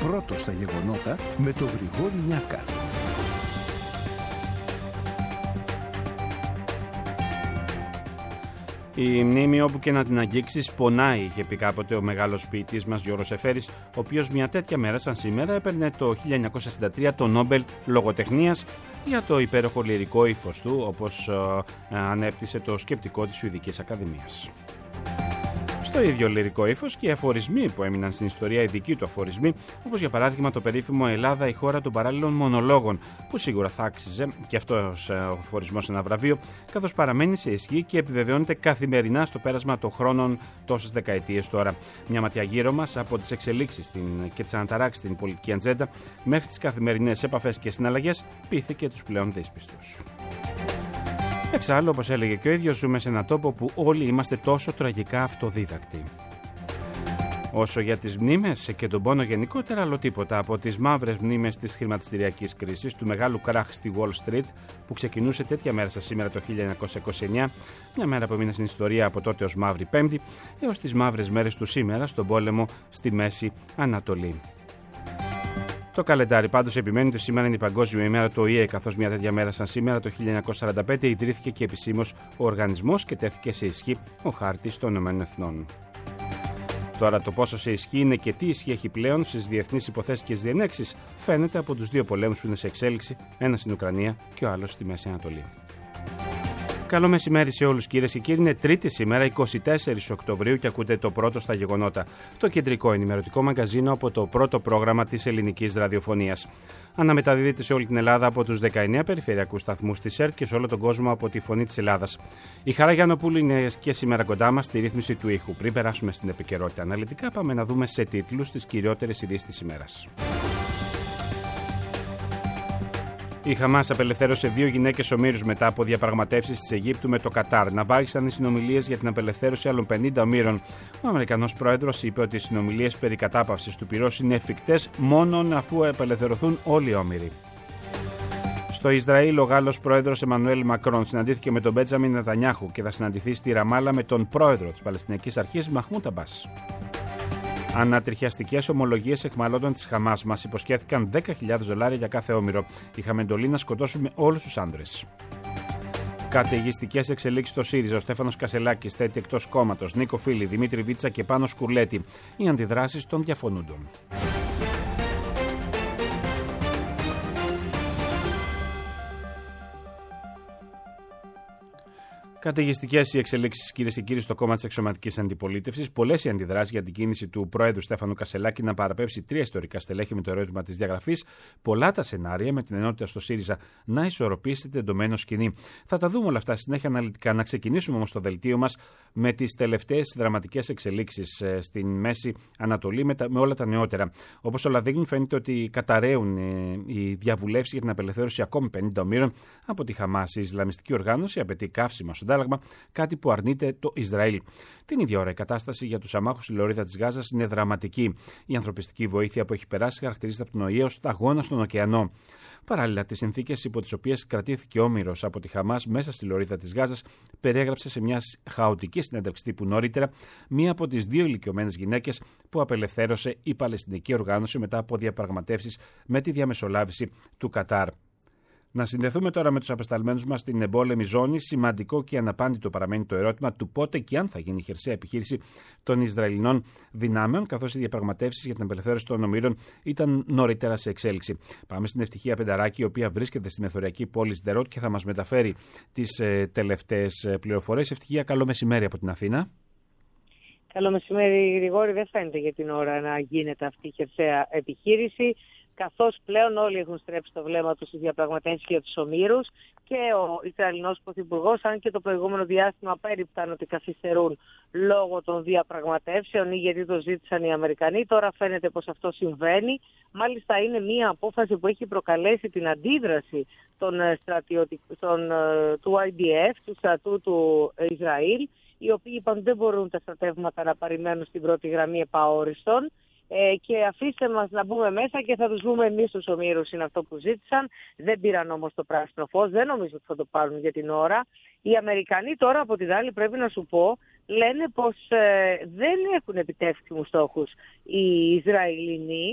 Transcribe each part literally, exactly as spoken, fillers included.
πρώτο στα γεγονότα με τον Γρηγόρη Νιάκα. Η μνήμη όπου και να την αγγίξεις πονάει, είχε πει κάποτε ο μεγάλος ποιητής μας Γιώργος Εφέρης, ο οποίος μια τέτοια μέρα σαν σήμερα έπαιρνε το χίλια εννιακόσια σαράντα τρία το Νόμπελ Λογοτεχνίας για το υπέροχο λυρικό ύφος του, όπως ε, ανέπτυσε το σκεπτικό της Σουηδικής Ακαδημίας. Στο ίδιο λυρικό ύφος και οι αφορισμοί που έμειναν στην ιστορία, οι δικοί του αφορισμοί, όπως για παράδειγμα το περίφημο Ελλάδα, η χώρα των παράλληλων μονολόγων, που σίγουρα θα άξιζε και αυτός ο αφορισμός ένα βραβείο, καθώς παραμένει σε ισχύ και επιβεβαιώνεται καθημερινά στο πέρασμα των χρόνων τόσες δεκαετίες τώρα. Μια ματιά γύρω μας από τις εξελίξεις και τις αναταράξεις στην πολιτική ατζέντα μέχρι τις καθημερινές επαφές και συναλλαγές, πείθηκε τους πλέον δύσπιστους. Εξάλλου, όπως έλεγε και ο ίδιος, ζούμε σε έναν τόπο που όλοι είμαστε τόσο τραγικά αυτοδίδακτοι. Όσο για τις μνήμες και τον πόνο γενικότερα, άλλο τίποτα από τις μαύρες μνήμες της χρηματιστηριακής κρίσης, του μεγάλου κράχ στη Wall Street, που ξεκινούσε τέτοια μέρα σαν σήμερα το χίλια εννιακόσια είκοσι εννιά, μια μέρα που έμεινε στην ιστορία από τότε ως Μαύρη Πέμπτη, έως τις μαύρες μέρες του σήμερα στον πόλεμο στη Μέση Ανατολή. Το καλεντάρι πάντως επιμένει ότι σήμερα είναι η Παγκόσμια ημέρα του Ο Η Ε, καθώς μια τέτοια μέρα σαν σήμερα το χίλια εννιακόσια σαράντα πέντε ιδρύθηκε και επισήμως ο οργανισμός και τέθηκε σε ισχύ ο χάρτης των Ηνωμένων Εθνών. Τώρα το πόσο σε ισχύ είναι και τι ισχύ έχει πλέον στις διεθνείς υποθέσεις και τις διενέξεις φαίνεται από τους δύο πολέμους που είναι σε εξέλιξη, ένας στην Ουκρανία και ο άλλος στη Μέση Ανατολή. Καλό μεσημέρι σε όλους, κυρίες και κύριοι. Είναι Τρίτη σήμερα, εικοστή τέταρτη Οκτωβρίου, και ακούτε το πρώτο στα γεγονότα, το κεντρικό ενημερωτικό μαγκαζίνο από το πρώτο πρόγραμμα της ελληνικής ραδιοφωνίας. Αναμεταδίδεται σε όλη την Ελλάδα από τους δεκαεννέα περιφερειακούς σταθμούς της ΕΡΤ και σε όλο τον κόσμο από τη Φωνή της Ελλάδας. Η Χαρά Γιαννοπούλου είναι και σήμερα κοντά μας στη ρύθμιση του ήχου. Πριν περάσουμε στην επικαιρότητα αναλυτικά, πάμε να δούμε σε τίτλους τις κυριότερες ειδήσεις της ημέρας. Η Χαμάς απελευθέρωσε δύο γυναίκες ομήρους μετά από διαπραγματεύσεις της Αιγύπτου με το Κατάρ. Να βάγισαν οι συνομιλίες για την απελευθέρωση άλλων πενήντα ομήρων. Ο Αμερικανός πρόεδρος είπε ότι οι συνομιλίες περί κατάπαυσης του πυρός είναι εφικτές μόνον αφού απελευθερωθούν όλοι οι όμηροι. Στο Ισραήλ, ο Γάλλος πρόεδρος Εμμανουέλ Μακρόν συναντήθηκε με τον Μπέντζαμιν Νετανιάχου και θα συναντηθεί στη Ραμάλα με τον πρόεδρο της Παλαιστινιακής Αρχής Μαχμούντ Αμπάς. Ανατριχιαστικές ομολογίες εχμαλώτων της Χαμάς μας υποσχέθηκαν δέκα χιλιάδες δολάρια για κάθε όμηρο. Είχαμε εντολή να σκοτώσουμε όλους τους άντρες. Καταιγιστικές εξελίξεις στο ΣΥΡΙΖΑ. Ο Στέφανος Κασελάκης θέτει εκτός κόμματος Νίκο Φίλη, Δημήτρη Βίτσα και Πάνο Σκουρλέτη. Οι αντιδράσεις των διαφωνούντων. Καταιγιστικές οι εξελίξεις, κυρίες και κύριοι, στο κόμμα της αξιωματικής αντιπολίτευσης. Πολλές οι αντιδράσεις για την κίνηση του πρόεδρου Στέφανου Κασελάκη να παραπέμψει τρία ιστορικά στελέχη με το ερώτημα της διαγραφής. Πολλά τα σενάρια με την ενότητα στο ΣΥΡΙΖΑ να ισορροπήσει τεντωμένο σκηνή. Θα τα δούμε όλα αυτά στη συνέχεια αναλυτικά. Να ξεκινήσουμε όμως το δελτίο μας με τις τελευταίες δραματικές εξελίξεις στην Μέση Ανατολή, με, τα, με όλα τα νεότερα. Όπως όλα δείχνουν, φαίνεται ότι καταραίουν ε, οι διαβουλεύσεις για την απελευθέρωση ακόμη πενήντα ομήρων από τη Χαμάς. Η Ισλαμιστική οργάνωση απαιτεί καύσιμα στο αντάλλαγμα, κάτι που αρνείται το Ισραήλ. Την ίδια ώρα η κατάσταση για τους αμάχους στη λωρίδα της Γάζας είναι δραματική. Η ανθρωπιστική βοήθεια που έχει περάσει χαρακτηρίζεται από τον Ο Η Ε ως αγώνα στον ωκεανό. Παράλληλα, τις συνθήκες υπό τις οποίες κρατήθηκε όμηρος από τη Χαμάς μέσα στη λωρίδα της Γάζας περιέγραψε σε μια χαοτική συνέντευξη τύπου νωρίτερα μία από τις δύο ηλικιωμένες γυναίκες που απελευθέρωσε η Παλαιστινική Οργάνωση μετά από διαπραγματεύσεις με τη διαμεσολάβηση του Κατάρ. Να συνδεθούμε τώρα με τους απεσταλμένους μας στην εμπόλεμη ζώνη. Σημαντικό και αναπάντητο παραμένει το ερώτημα του πότε και αν θα γίνει η χερσαία επιχείρηση των Ισραηλινών δυνάμεων, καθώς οι διαπραγματεύσεις για την απελευθέρωση των ομήρων ήταν νωρίτερα σε εξέλιξη. Πάμε στην Ευτυχία Πενταράκη, η οποία βρίσκεται στη μεθοριακή πόλη Σδερότ και θα μας μεταφέρει τις ε, τελευταίες πληροφορίες. Ευτυχία, καλό μεσημέρι από την Αθήνα. Καλό μεσημέρι, Γρηγόρη. Δεν φαίνεται για την ώρα να γίνεται αυτή η χερσαία επιχείρηση, καθώς πλέον όλοι έχουν στρέψει το βλέμμα τους στις διαπραγματεύσεις για τους ομήρους και ο Ισραηλινός Πρωθυπουργός, αν και το προηγούμενο διάστημα πέριπταν ότι καθυστερούν λόγω των διαπραγματεύσεων ή γιατί το ζήτησαν οι Αμερικανοί, τώρα φαίνεται πως αυτό συμβαίνει. Μάλιστα είναι μια απόφαση που έχει προκαλέσει την αντίδραση των στρατιωτικών του άι ντι εφ, του στρατού του Ισραήλ, οι οποίοι είπαν ότι δεν μπορούν τα στρατεύματα να παρημένουν στην πρώτη γραμμή επαόριστον. Ε, και αφήστε μας να μπούμε μέσα και θα τους δούμε εμείς τους ομήρους, είναι αυτό που ζήτησαν. Δεν πήραν όμως το πράσινο φως, δεν νομίζω ότι θα το πάρουν για την ώρα. Οι Αμερικανοί τώρα από την άλλη, πρέπει να σου πω, λένε πως ε, δεν έχουν επιτεύξιμους στόχους οι Ισραηλινοί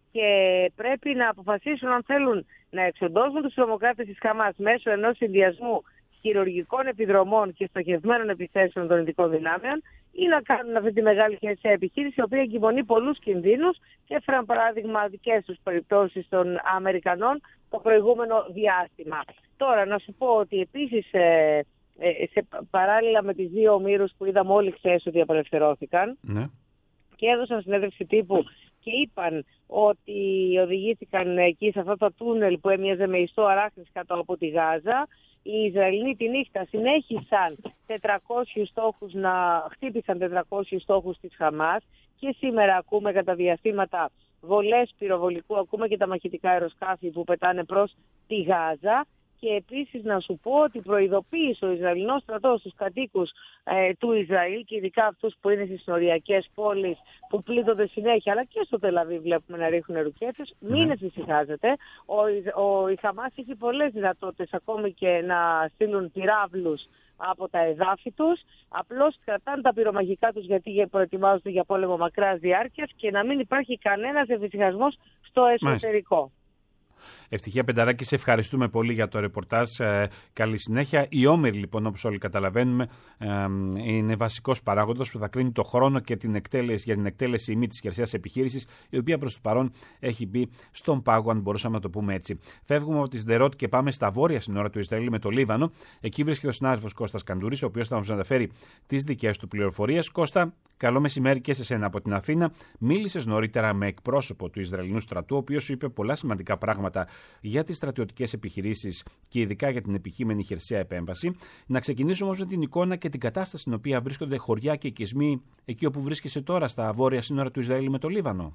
και πρέπει να αποφασίσουν αν θέλουν να εξοντώσουν τους τρομοκράτες της Χαμάς μέσω ενός συνδυασμού χειρουργικών επιδρομών και στοχευμένων επιθέσεων των ειδικών δυνάμεων ή να κάνουν αυτή τη μεγάλη χερσαία επιχείρηση, η οποία εγκυμονεί πολλούς κινδύνους και έφεραν παράδειγμα δικές τους περιπτώσεις των Αμερικανών το προηγούμενο διάστημα. Τώρα να σου πω ότι επίσης ε, ε, σε, παράλληλα με τις δύο ομήρους που είδαμε όλοι χθες ότι απελευθερώθηκαν, ναι, και έδωσαν συνέντευξη τύπου και είπαν ότι οδηγήθηκαν εκεί σε αυτό το τούνελ που έμοιαζε με ιστό αράχνης κάτω από τη Γάζα. Οι Ισραηλοί τη νύχτα συνέχισαν τετρακόσιους στόχους να χτύπησαν τετρακόσιους στόχους της Χαμάς και σήμερα ακούμε κατά διαστήματα βολές πυροβολικού, ακούμε και τα μαχητικά αεροσκάφη που πετάνε προς τη Γάζα. Και επίσης να σου πω ότι προειδοποίησε ο Ισραηλινός στρατός στους κατοίκους ε, του Ισραήλ και ειδικά αυτούς που είναι στις νοριακές πόλεις που πλήττονται συνέχεια, αλλά και στο Τελαβίβ βλέπουμε να ρίχνουν ρουκέτες. Mm. Μην εφησυχάζετε. Ο, ο, η Χαμάς έχει πολλές δυνατότητες ακόμη και να στείλουν πυράβλους από τα εδάφη τους. Απλώς κρατάνε τα πυρομαχικά τους γιατί προετοιμάζονται για πόλεμο μακράς διάρκειας και να μην υπάρχει κανένας εφησυχασμός στο εσωτερικό. Μάλιστα. Ευτυχία Πενταράκη, σε ευχαριστούμε πολύ για το ρεπορτάζ. Ε, καλή συνέχεια. Οι όμηροι, λοιπόν, όπως όλοι καταλαβαίνουμε, ε, είναι βασικός παράγοντας που θα κρίνει το χρόνο και την εκτέλεση, για την εκτέλεση ή μη της χερσαίας επιχείρησης, η οποία προς το παρόν έχει μπει στον πάγο, αν μπορούσαμε να το πούμε έτσι. Φεύγουμε από τη Σδερότ και πάμε στα βόρεια σύνορα του Ισραήλ με το Λίβανο. Εκεί βρίσκεται ο συνάδελφος Κώστας Καντούρης, ο οποίος θα μας αναφέρει τις δικές του πληροφορίες. Κώστα, καλό μεσημέρι και σε σένα από την Αθήνα. Μίλησες νωρίτερα με εκπρόσωπο του Ισραηλινού στρατού, ο οποίος σου είπε πολλά σημαντικά πράγματα για τις στρατιωτικές επιχειρήσεις και ειδικά για την επικείμενη χερσαία επέμβαση. Να ξεκινήσουμε όμως με την εικόνα και την κατάσταση στην οποία βρίσκονται χωριά και οικισμοί εκεί όπου βρίσκεσαι τώρα, στα βόρεια σύνορα του Ισραήλ με το Λίβανο.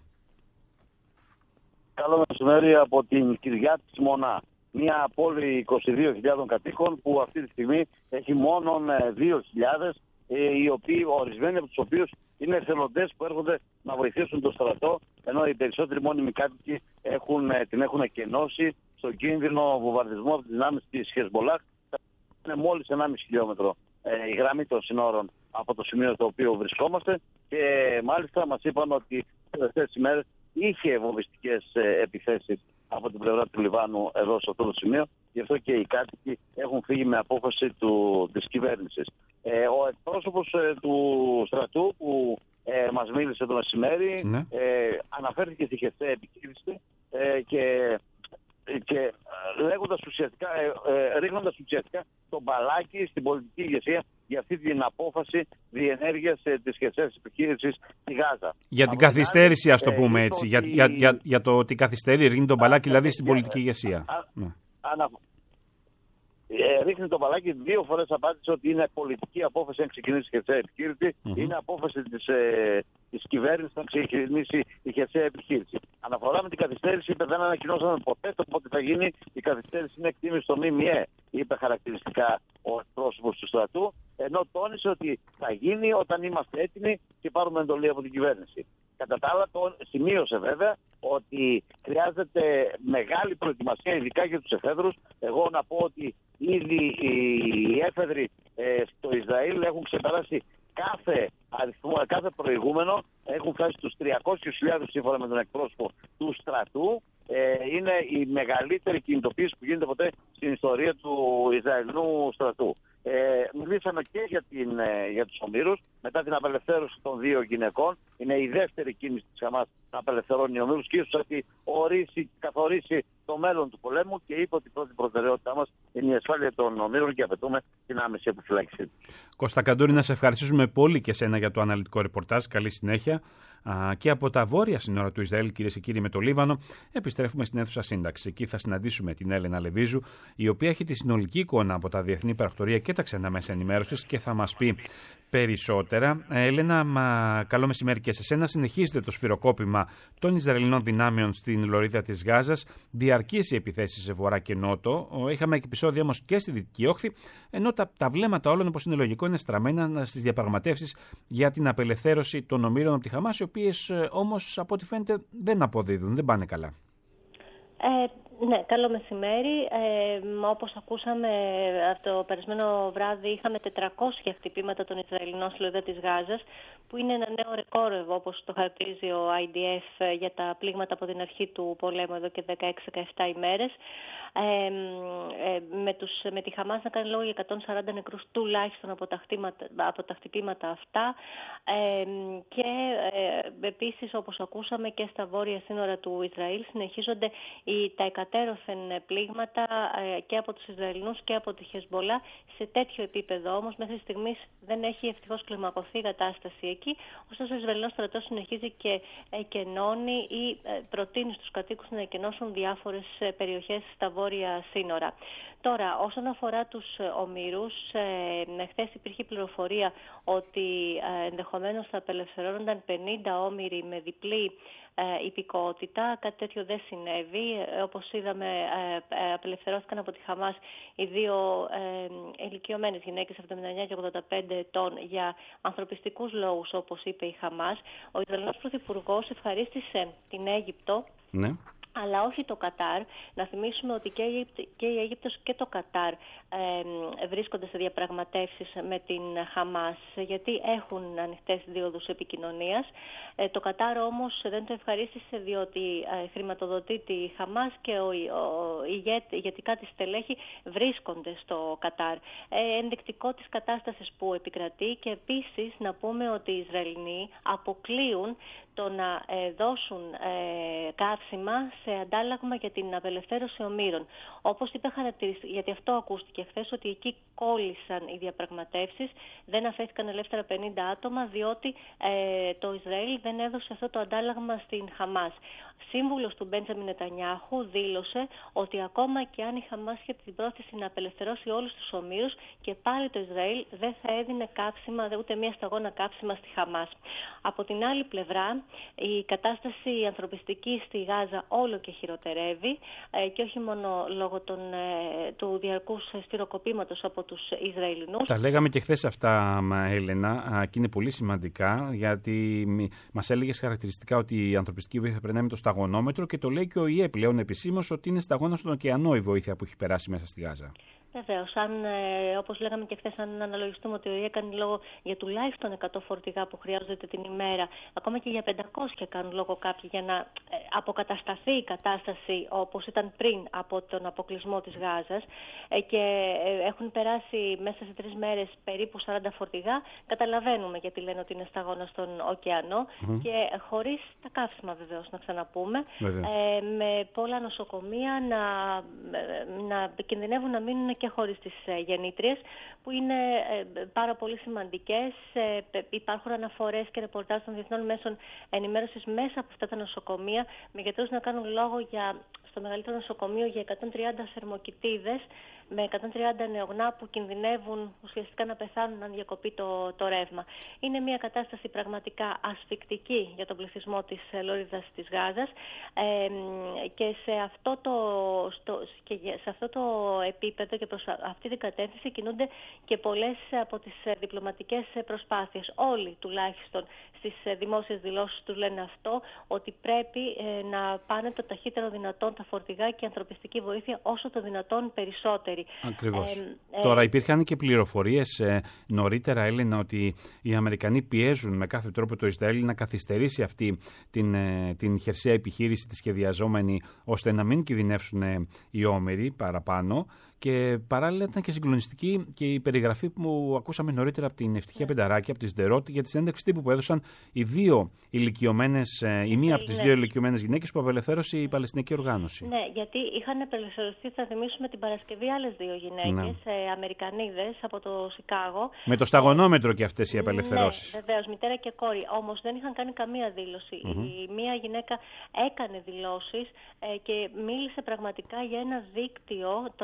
Καλό μεσημέρι από την Κυριά της Μονά. Μια πόλη είκοσι δύο χιλιάδων κατοίκων που αυτή τη στιγμή έχει μόνο δύο χιλιάδες, οι οποίοι, ορισμένοι από τους οποίους είναι εθελοντές που έρχονται να βοηθήσουν τον στρατό, ενώ οι περισσότεροι μόνιμοι κάτοικοι έχουν, την έχουν εκενώσει στον κίνδυνο βομβαρδισμού από τις δυνάμεις της Χεσμολάχ. Είναι μόλις ενάμιση χιλιόμετρο ε, η γραμμή των συνόρων από το σημείο το οποίο βρισκόμαστε και μάλιστα μας είπαν ότι αυτές τις ημέρες είχε βομβιστικές ε, επιθέσεις από την πλευρά του Λιβάνου εδώ σε αυτό το σημείο. Γι' αυτό και οι κάτοικοι έχουν φύγει με απόφαση του, της κυβέρνησης. Ε, ο εκπρόσωπος ε, του στρατού που ε, μας μίλησε το μεσημέρι ναι. ε, αναφέρθηκε στη χερσαία επιχείρηση ε, και, και λέγοντας ουσιαστικά, ε, ε, ρίχνοντας ουσιαστικά τον μπαλάκι στην πολιτική ηγεσία για αυτή την απόφαση διενέργειας ε, της χερσαίας επιχείρησης στη Γάζα. Για την καθυστέρηση, ας το πούμε ε, έτσι. Για, ότι... για, για, για το ότι καθυστερεί, ρίχνει τον μπαλάκι δηλαδή στην πολιτική ηγεσία. Α, ναι. ανα... Ε, ρίχνει το μπαλάκι, δύο φορές απάντησε ότι είναι πολιτική απόφαση να ξεκινήσει η χερσαία επιχείρηση. Mm-hmm. Είναι απόφαση της, ε, της κυβέρνησης να ξεκινήσει η χερσαία επιχείρηση. Αναφορά με την καθυστέρηση, είπε δεν ανακοινώσαμε ποτέ το πότε θα γίνει. Η καθυστέρηση είναι εκτίμηση στο ΜΜΕ, είπε χαρακτηριστικά ο εκπρόσωπος του στρατού. Ενώ τόνισε ότι θα γίνει όταν είμαστε έτοιμοι και πάρουμε εντολή από την κυβέρνηση. Κατά τα άλλα, το σημείωσε βέβαια ότι χρειάζεται μεγάλη προετοιμασία, ειδικά για τους εφέδρους. Εγώ να πω ότι ήδη οι έφεδροι ε, στο Ισραήλ έχουν ξεπεράσει κάθε αριθμό, κάθε προηγούμενο. Έχουν φτάσει στους τριακόσιες χιλιάδες σύμφωνα με τον εκπρόσωπο του στρατού. Ε, είναι η μεγαλύτερη κινητοποίηση που γίνεται ποτέ στην ιστορία του Ισραηλινού στρατού. Ε, μιλήσαμε και για, την, ε, για τους ομήρους μετά την απελευθέρωση των δύο γυναικών. Είναι η δεύτερη κίνηση της Χαμάς να απελευθερώνει ομήρους και ίσως έχει ορίσει, καθορίσει το μέλλον του πολέμου και είπε ότι η πρώτη προτεραιότητά μας είναι η ασφάλεια των ομήρων και απαιτούμε την άμεση επιφυλάκησή του. Κώστα Καντούρη, να σε ευχαριστήσουμε πολύ και σένα για το αναλυτικό ρεπορτάζ. Καλή συνέχεια. Α, και από τα βόρεια σύνορα του Ισραήλ, κυρίες και κύριοι, με το Λίβανο, επιστρέφουμε στην αίθουσα σύνταξη. Εκεί θα συναντήσουμε την Έλενα Λεβίζου, η οποία έχει τη συνολική εικόνα από τα διεθνή πρακτορία και τα ξένα μέσα ενημέρωσης και θα μας πει περισσότερα. Έλενα, μα, καλό μεσημέρι και σε σένα. Συνεχίζεται το σφυροκόπημα των Ισραηλινών δυνάμεων στην λωρίδα της Γάζας. Διαρκείς οι επιθέσεις σε βορρά και νότο. Είχαμε επεισόδια όμως και στη Δυτική Όχθη, ενώ τα, τα βλέμματα όλων, όπως είναι λογικό, είναι στραμμένα στις διαπραγματεύσεις για την απελευθέρωση των ομήρων από τη Χαμάς, οι οποίες όμως από ό,τι φαίνεται δεν αποδίδουν, δεν πάνε καλά. Ε, Ναι, καλό μεσημέρι. Ε, όπως ακούσαμε από το περασμένο βράδυ, είχαμε τετρακόσια χτυπήματα των Ισραηλινών στη λωρίδα της Γάζας, που είναι ένα νέο ρεκόρ, όπως το χαρακτηρίζει ο άι ντι εφ, για τα πλήγματα από την αρχή του πολέμου εδώ και δεκαέξι δεκαεπτά ημέρες. Ε, ε, με, τους, με τη Χαμάς να κάνει λόγο για εκατόν σαράντα νεκρούς τουλάχιστον από τα, χτήματα, από τα χτυπήματα αυτά. Ε, και ε, επίσης, όπως ακούσαμε, και στα βόρεια σύνορα του Ισραήλ συνεχίζονται οι, τα εκατέρωθεν πλήγματα ε, και από τους Ισραηλινούς και από τη Χεσμολά. Σε τέτοιο επίπεδο όμως μέχρι στιγμής δεν έχει ευτυχώς κλιμακωθεί η κατάσταση εκεί, ωστόσο ο Ισραηλινός στρατός συνεχίζει και εκενώνει ή ε, προτείνει στους κατοίκους να εκενώσουν διάφορες ε, περιοχές στα βόρεια σύνορα. Τώρα, όσον αφορά τους ομήρους, ε, χθες υπήρχε πληροφορία ότι ε, ενδεχομένως θα απελευθερώνονταν πενήντα όμηροι με διπλή ε, υπηκότητα. Κάτι τέτοιο δεν συνέβη. Ε, όπως είδαμε, ε, ε, απελευθερώθηκαν από τη Χαμάς οι δύο ε, ηλικιωμένες γυναίκες εβδομήντα εννιά και ογδόντα πέντε ετών για ανθρωπιστικούς λόγους, όπως είπε η Χαμάς. Ο Ισραηλινός Πρωθυπουργός ευχαρίστησε την Αίγυπτο, ναι, αλλά όχι το Κατάρ. Να θυμίσουμε ότι και η, και η Αίγυπτος και το Κατάρ ε, βρίσκονται σε διαπραγματεύσεις με την Χαμάς, γιατί έχουν ανοιχτές διόδους επικοινωνίας. Ε, το Κατάρ όμως δεν το ευχαρίστησε, διότι ε, χρηματοδοτεί τη Χαμάς και ο, ο, ο ηγέτ, ηγετικά της στελέχη βρίσκονται στο Κατάρ. Ε, ενδεικτικό της κατάστασης που επικρατεί, και επίσης να πούμε ότι οι Ισραηλινοί αποκλείουν το να ε, δώσουν ε, καύσιμα σε αντάλλαγμα για την απελευθέρωση ομήρων. Όπως είπε χαρακτηριστικά, γιατί αυτό ακούστηκε χθες, ότι εκεί κόλλησαν οι διαπραγματεύσεις, δεν αφέθηκαν ελεύθερα πενήντα άτομα, διότι ε, το Ισραήλ δεν έδωσε αυτό το αντάλλαγμα στην Χαμάς. Σύμβουλος του Μπέντζαμιν Νετανιάχου δήλωσε ότι ακόμα και αν η Χαμάς είχε την πρόθεση να απελευθερώσει όλους τους ομήρους, και πάλι το Ισραήλ δεν θα έδινε καύσιμα, ούτε μία σταγόνα καύσιμα στη Χαμάς. Από την άλλη πλευρά, η κατάσταση ανθρωπιστική στη Γάζα όλο και χειροτερεύει, και όχι μόνο λόγω των, του διαρκούς στυροκοπήματος από τους Ισραηλινούς. Τα λέγαμε και χθες αυτά, Έλενα, και είναι πολύ σημαντικά, γιατί μας έλεγες χαρακτηριστικά ότι η ανθρωπιστική βοήθεια περνάει με το σταγονόμετρο, και το λέει και ο ΙΕ πλέον επισήμως ότι είναι σταγόνα στον ωκεανό η βοήθεια που έχει περάσει μέσα στη Γάζα. Βεβαίως, αν, ε, όπως λέγαμε και χθες, αν αναλογιστούμε ότι ο ΙΕ κάνει λόγο για τουλάχιστον εκατό φορτηγά που χρειάζονται την ημέρα, ακόμα και για πεντακόσια κάνουν λόγο κάποιοι, για να ε, αποκατασταθεί η κατάσταση όπως ήταν πριν από τον αποκλεισμό της Γάζας, ε, και ε, έχουν περάσει μέσα σε τρεις μέρες περίπου σαράντα φορτηγά, καταλαβαίνουμε γιατί λένε ότι είναι σταγόνα στον ωκεανό, mm-hmm. και χωρίς τα καύσιμα, βεβαίως, να ξαναπούμε, ε, με πολλά νοσοκομεία να, να κινδυνεύουν να μείνουν και χωρίς τις γεννήτριες, που είναι πάρα πολύ σημαντικές. Υπάρχουν αναφορές και ρεπορτάζ των διεθνών μέσων ενημέρωσης μέσα από αυτά τα νοσοκομεία, με γιατρούς να κάνουν λόγο για, στο μεγαλύτερο νοσοκομείο, για εκατόν τριάντα θερμοκοιτίδες με εκατόν τριάντα νεογνά που κινδυνεύουν ουσιαστικά να πεθάνουν αν διακοπεί το, το ρεύμα. Είναι μια κατάσταση πραγματικά ασφικτική για τον πληθυσμό της λωρίδας της Γάζας, ε, και, σε αυτό το, στο, και σε αυτό το επίπεδο και προς αυτή την κατεύθυνση κινούνται και πολλές από τις διπλωματικές προσπάθειες. Όλοι τουλάχιστον στις δημόσιες δηλώσεις του λένε αυτό, ότι πρέπει ε, να πάνε το ταχύτερο δυνατόν τα φορτηγά και η ανθρωπιστική βοήθεια όσο το δυνατόν περισσότερη. Ακριβώς. Ε, ε, Τώρα υπήρχαν και πληροφορίες ε, νωρίτερα, Έλενα, ότι οι Αμερικανοί πιέζουν με κάθε τρόπο το Ισραήλ να καθυστερήσει αυτή την, ε, την χερσαία επιχείρηση τη σχεδιαζόμενη, ώστε να μην κινδυνεύσουν ε, οι όμηροι παραπάνω. Και παράλληλα ήταν και συγκλονιστική και η περιγραφή που ακούσαμε νωρίτερα από την Ευτυχία Πενταράκη, από τη Σδερότ, για τη συνέντευξη τύπου που έδωσαν οι δύο ηλικιωμένες, η μία από τις δύο ηλικιωμένες γυναίκες που απελευθέρωσε η Παλαιστινική Οργάνωση. Ναι, γιατί είχαν απελευθερωθεί, θα θυμίσουμε, την Παρασκευή άλλες δύο γυναίκες, ναι. Αμερικανίδες από το Σικάγο. Με το σταγονόμετρο και αυτές οι απελευθερώσεις. Ναι, βεβαίως, μητέρα και κόρη. Όμως δεν είχαν κάνει καμία δήλωση. Mm-hmm. Η μία γυναίκα έκανε δηλώσεις ε, και μίλησε πραγματικά για ένα δίκτυο τη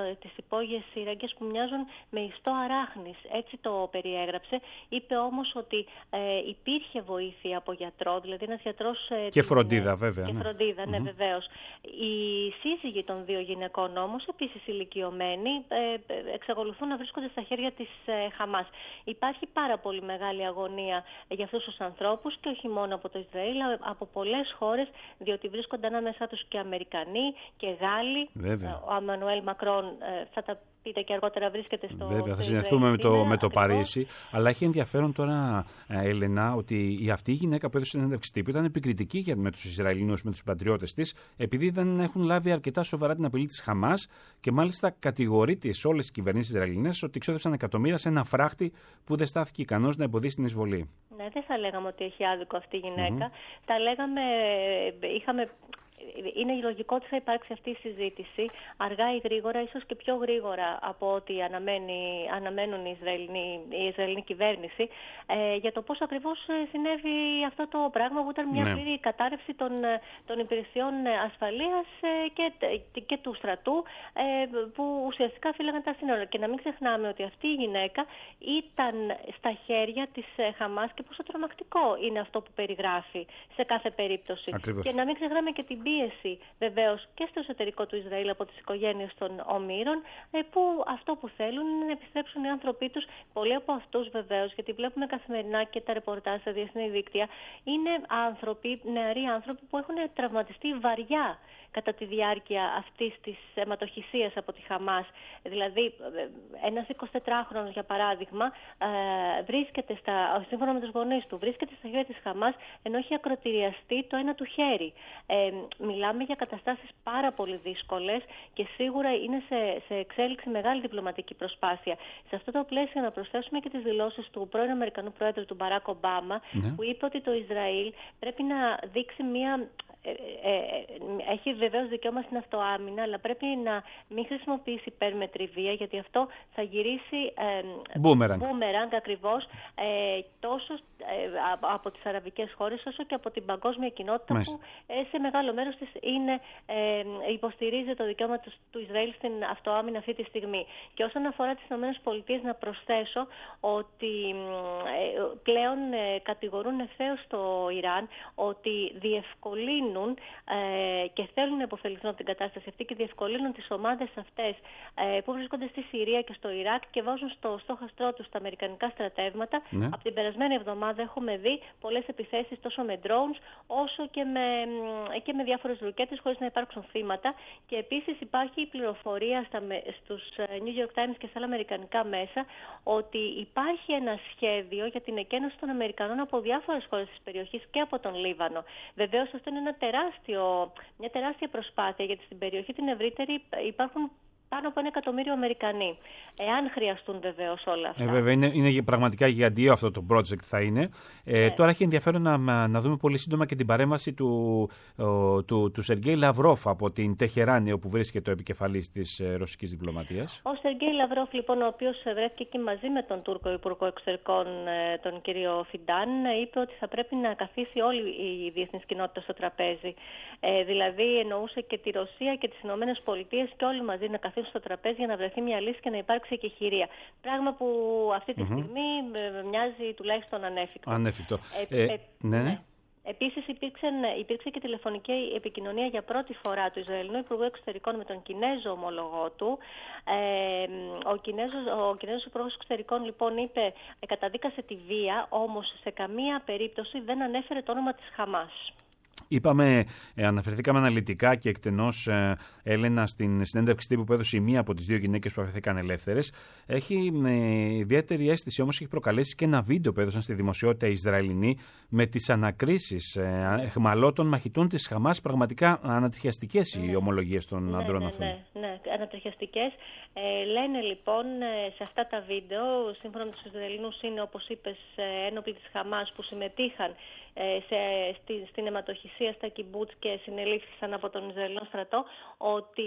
υπόγειες σύραγγες που μοιάζουν με ιστό αράχνης. Έτσι το περιέγραψε. Είπε όμως ότι ε, υπήρχε βοήθεια από γιατρό, δηλαδή ένας γιατρός... Ε, και φροντίδα, βέβαια. Και ναι. φροντίδα, ναι, mm-hmm. βεβαίως. Οι σύζυγοι των δύο γυναικών όμως, επίσης ηλικιωμένοι, ε, εξακολουθούν να βρίσκονται στα χέρια της ε, Χαμάς. Υπάρχει πάρα πολύ μεγάλη αγωνία για αυτούς τους ανθρώπους και όχι μόνο από το Ισραήλ, αλλά από πολλές χώρες, διότι βρίσκονται ανάμεσά τους και Αμερικανοί και Γάλλοι. Βέβαια. Ο Εμμανουέλ Μακρόν ε, θα τα πείτε και αργότερα βρίσκεται στο... Βέβαια, θα συνεχθούμε με το, με το Παρίσι. Αλλά έχει ενδιαφέρον τώρα, Έλενα, ότι η αυτή η γυναίκα που έδωσε συνέντευξη τύπου ήταν επικριτική με τους Ισραηλινούς, με τους συμπατριώτες της, επειδή δεν έχουν λάβει αρκετά σοβαρά την απειλή της Χαμάς και μάλιστα κατηγορεί τις όλες τις κυβερνήσεις Ισραηλινές ότι ξόδευσαν εκατομμύρια σε ένα φράχτη που δεν στάθηκε ικανός να εμποδίσει την εισβολή. Ναι, δεν θα λέγαμε ότι έχει άδικο αυτή η γυναίκα. Mm-hmm. Θα λέγαμε, είχαμε... Είναι λογικό ότι θα υπάρξει αυτή η συζήτηση αργά ή γρήγορα, ίσως και πιο γρήγορα από ό,τι αναμένει, αναμένουν οι Ισραηλινοί, η Ισραηλινή κυβέρνηση, ε, για το πώς ακριβώς συνέβη αυτό το πράγμα που ήταν μια ναι. πλήρη κατάρρευση των, των υπηρεσιών ασφαλείας ε, και, και του στρατού ε, που ουσιαστικά φύλαγαν τα σύνορα. Και να μην ξεχνάμε ότι αυτή η γυναίκα ήταν στα χέρια της Χαμάς και πόσο τρομακτικό είναι αυτό που περιγράφει σε κάθε περίπτωση. Ακριβώς. Και να μην ξεχνάμε και την πίεση βεβαίως και στο εσωτερικό του Ισραήλ από τις οικογένειες των ομήρων, που αυτό που θέλουν είναι να επιστρέψουν οι άνθρωποι τους. Πολλοί από αυτούς βεβαίως, γιατί βλέπουμε καθημερινά και τα ρεπορτάζ στα διεθνή δίκτυα, είναι άνθρωποι, νεαροί άνθρωποι που έχουν τραυματιστεί βαριά κατά τη διάρκεια αυτής της αιματοχυσίας από τη Χαμάς. Δηλαδή, ένας εικοσιτετράχρονος, για παράδειγμα, βρίσκεται στα, σύμφωνα με τους γονείς του, βρίσκεται στα χέρια της Χαμάς, ενώ έχει ακροτηριαστεί το ένα του χέρι. Ε, μιλάμε για καταστάσεις πάρα πολύ δύσκολες και σίγουρα είναι σε, σε εξέλιξη μεγάλη διπλωματική προσπάθεια. Σε αυτό το πλαίσιο να προσθέσουμε και τις δηλώσεις του πρώην Αμερικανού Πρόεδρου του Μπαράκ Ομπάμα, ναι. που είπε ότι το Ισραήλ πρέπει να δείξει μια... Ε, ε, ε, έχει βεβαίως δικαίωμα στην αυτοάμυνα, αλλά πρέπει να μην χρησιμοποιήσει υπέρμετρη βία, γιατί αυτό θα γυρίσει μπούμεραγκ ακριβώς ε, τόσο ε, από τις αραβικές χώρες όσο και από την παγκόσμια κοινότητα. Μάλιστα. Που ε, σε μεγάλο μέρος της είναι, ε, υποστηρίζει το δικαίωμα του, του Ισραήλ στην αυτοάμυνα αυτή τη στιγμή. Και όσον αφορά τις ΗΠΑ, να προσθέσω ότι ε, πλέον ε, κατηγορούν ευθέως το Ιράν ότι διευκολύνουν Ε, και θέλουν να υποφεληθούν από την κατάσταση αυτή και διευκολύνουν τις ομάδες αυτές ε, που βρίσκονται στη Συρία και στο Ιράκ και βάζουν στο στόχαστρό τους τα αμερικανικά στρατεύματα. Ναι. Από την περασμένη εβδομάδα έχουμε δει πολλές επιθέσεις τόσο με drones όσο και με, και με διάφορες ρουκέτες χωρίς να υπάρξουν θύματα. Και επίσης υπάρχει η πληροφορία στα, στους New York Times και σε άλλα αμερικανικά μέσα ότι υπάρχει ένα σχέδιο για την εκένωση των Αμερικανών από διάφορες χώρες της περιοχής και από τον Λίβανο. Βεβαίως αυτό είναι ένα τεράστιο, μια τεράστια προσπάθεια, γιατί στην περιοχή την ευρύτερη υπάρχουν πάνω από ένα εκατομμύριο Αμερικανοί. Εάν χρειαστούν βεβαίως όλα αυτά. Ε, βέβαια, είναι, είναι πραγματικά γιγαντιαίο αυτό το project θα είναι. Ε, ναι. Τώρα έχει ενδιαφέρον να, να δούμε πολύ σύντομα και την παρέμβαση του, ο, του, του Σεργέη Λαυρόφ από την Τεχεράνη, όπου βρίσκεται ο επικεφαλής της ε, ρωσικής διπλωματίας. Ο Σεργέη Λαυρόφ, λοιπόν, ο οποίος βρέθηκε εκεί μαζί με τον Τούρκο Υπουργό Εξωτερικών, ε, τον κύριο Φιντάν, είπε ότι θα πρέπει να καθίσει όλη η διεθνής κοινότητα στο τραπέζι. Ε, δηλαδή, εννοούσε και τη Ρωσία και τις Ηνωμένες Πολιτείες και όλοι μαζί να καθίσουν στο τραπέζι για να βρεθεί μια λύση και να υπάρξει εκεχηρία. Πράγμα που αυτή τη mm-hmm. στιγμή μοιάζει τουλάχιστον ανέφικτο. Ανέφικτο. Ε, ε, ε, ναι, ναι. Επίσης υπήρξε και τηλεφωνική επικοινωνία για πρώτη φορά του Ισραηλινού Υπουργού Εξωτερικών με τον Κινέζο ομολογό του. Ε, ο Κινέζος, ο Κινέζος Υπουργός Εξωτερικών, λοιπόν, είπε, καταδίκασε τη βία, όμως σε καμία περίπτωση δεν ανέφερε το όνομα της Χαμάς. Είπαμε, ε, αναφερθήκαμε αναλυτικά και εκτενώς, ε, Έλενα, στην συνέντευξη τύπου που έδωσε η μία από τις δύο γυναίκες που αφαιθήκαν ελεύθερες. Έχει με ιδιαίτερη αίσθηση όμως, έχει προκαλέσει και ένα βίντεο που έδωσαν στη δημοσιότητα οι Ισραηλινοί με τις ανακρίσεις ε, εχμαλώτων μαχητών της Χαμάς. Πραγματικά ανατριχιαστικές οι ομολογίες των ναι, ανδρών ναι, αυτών. Ναι, ναι, ανατριχιαστικές. Ε, λένε λοιπόν σε αυτά τα βίντεο, σύμφωνα με τους Ισραηλινούς, είναι, όπως είπες, ένοπλοι της Χαμάς που συμμετείχαν σε, στη, στην αιματοχυσία στα κιμπούτς και συνελήφθησαν από τον Ισραηλινό στρατό, ότι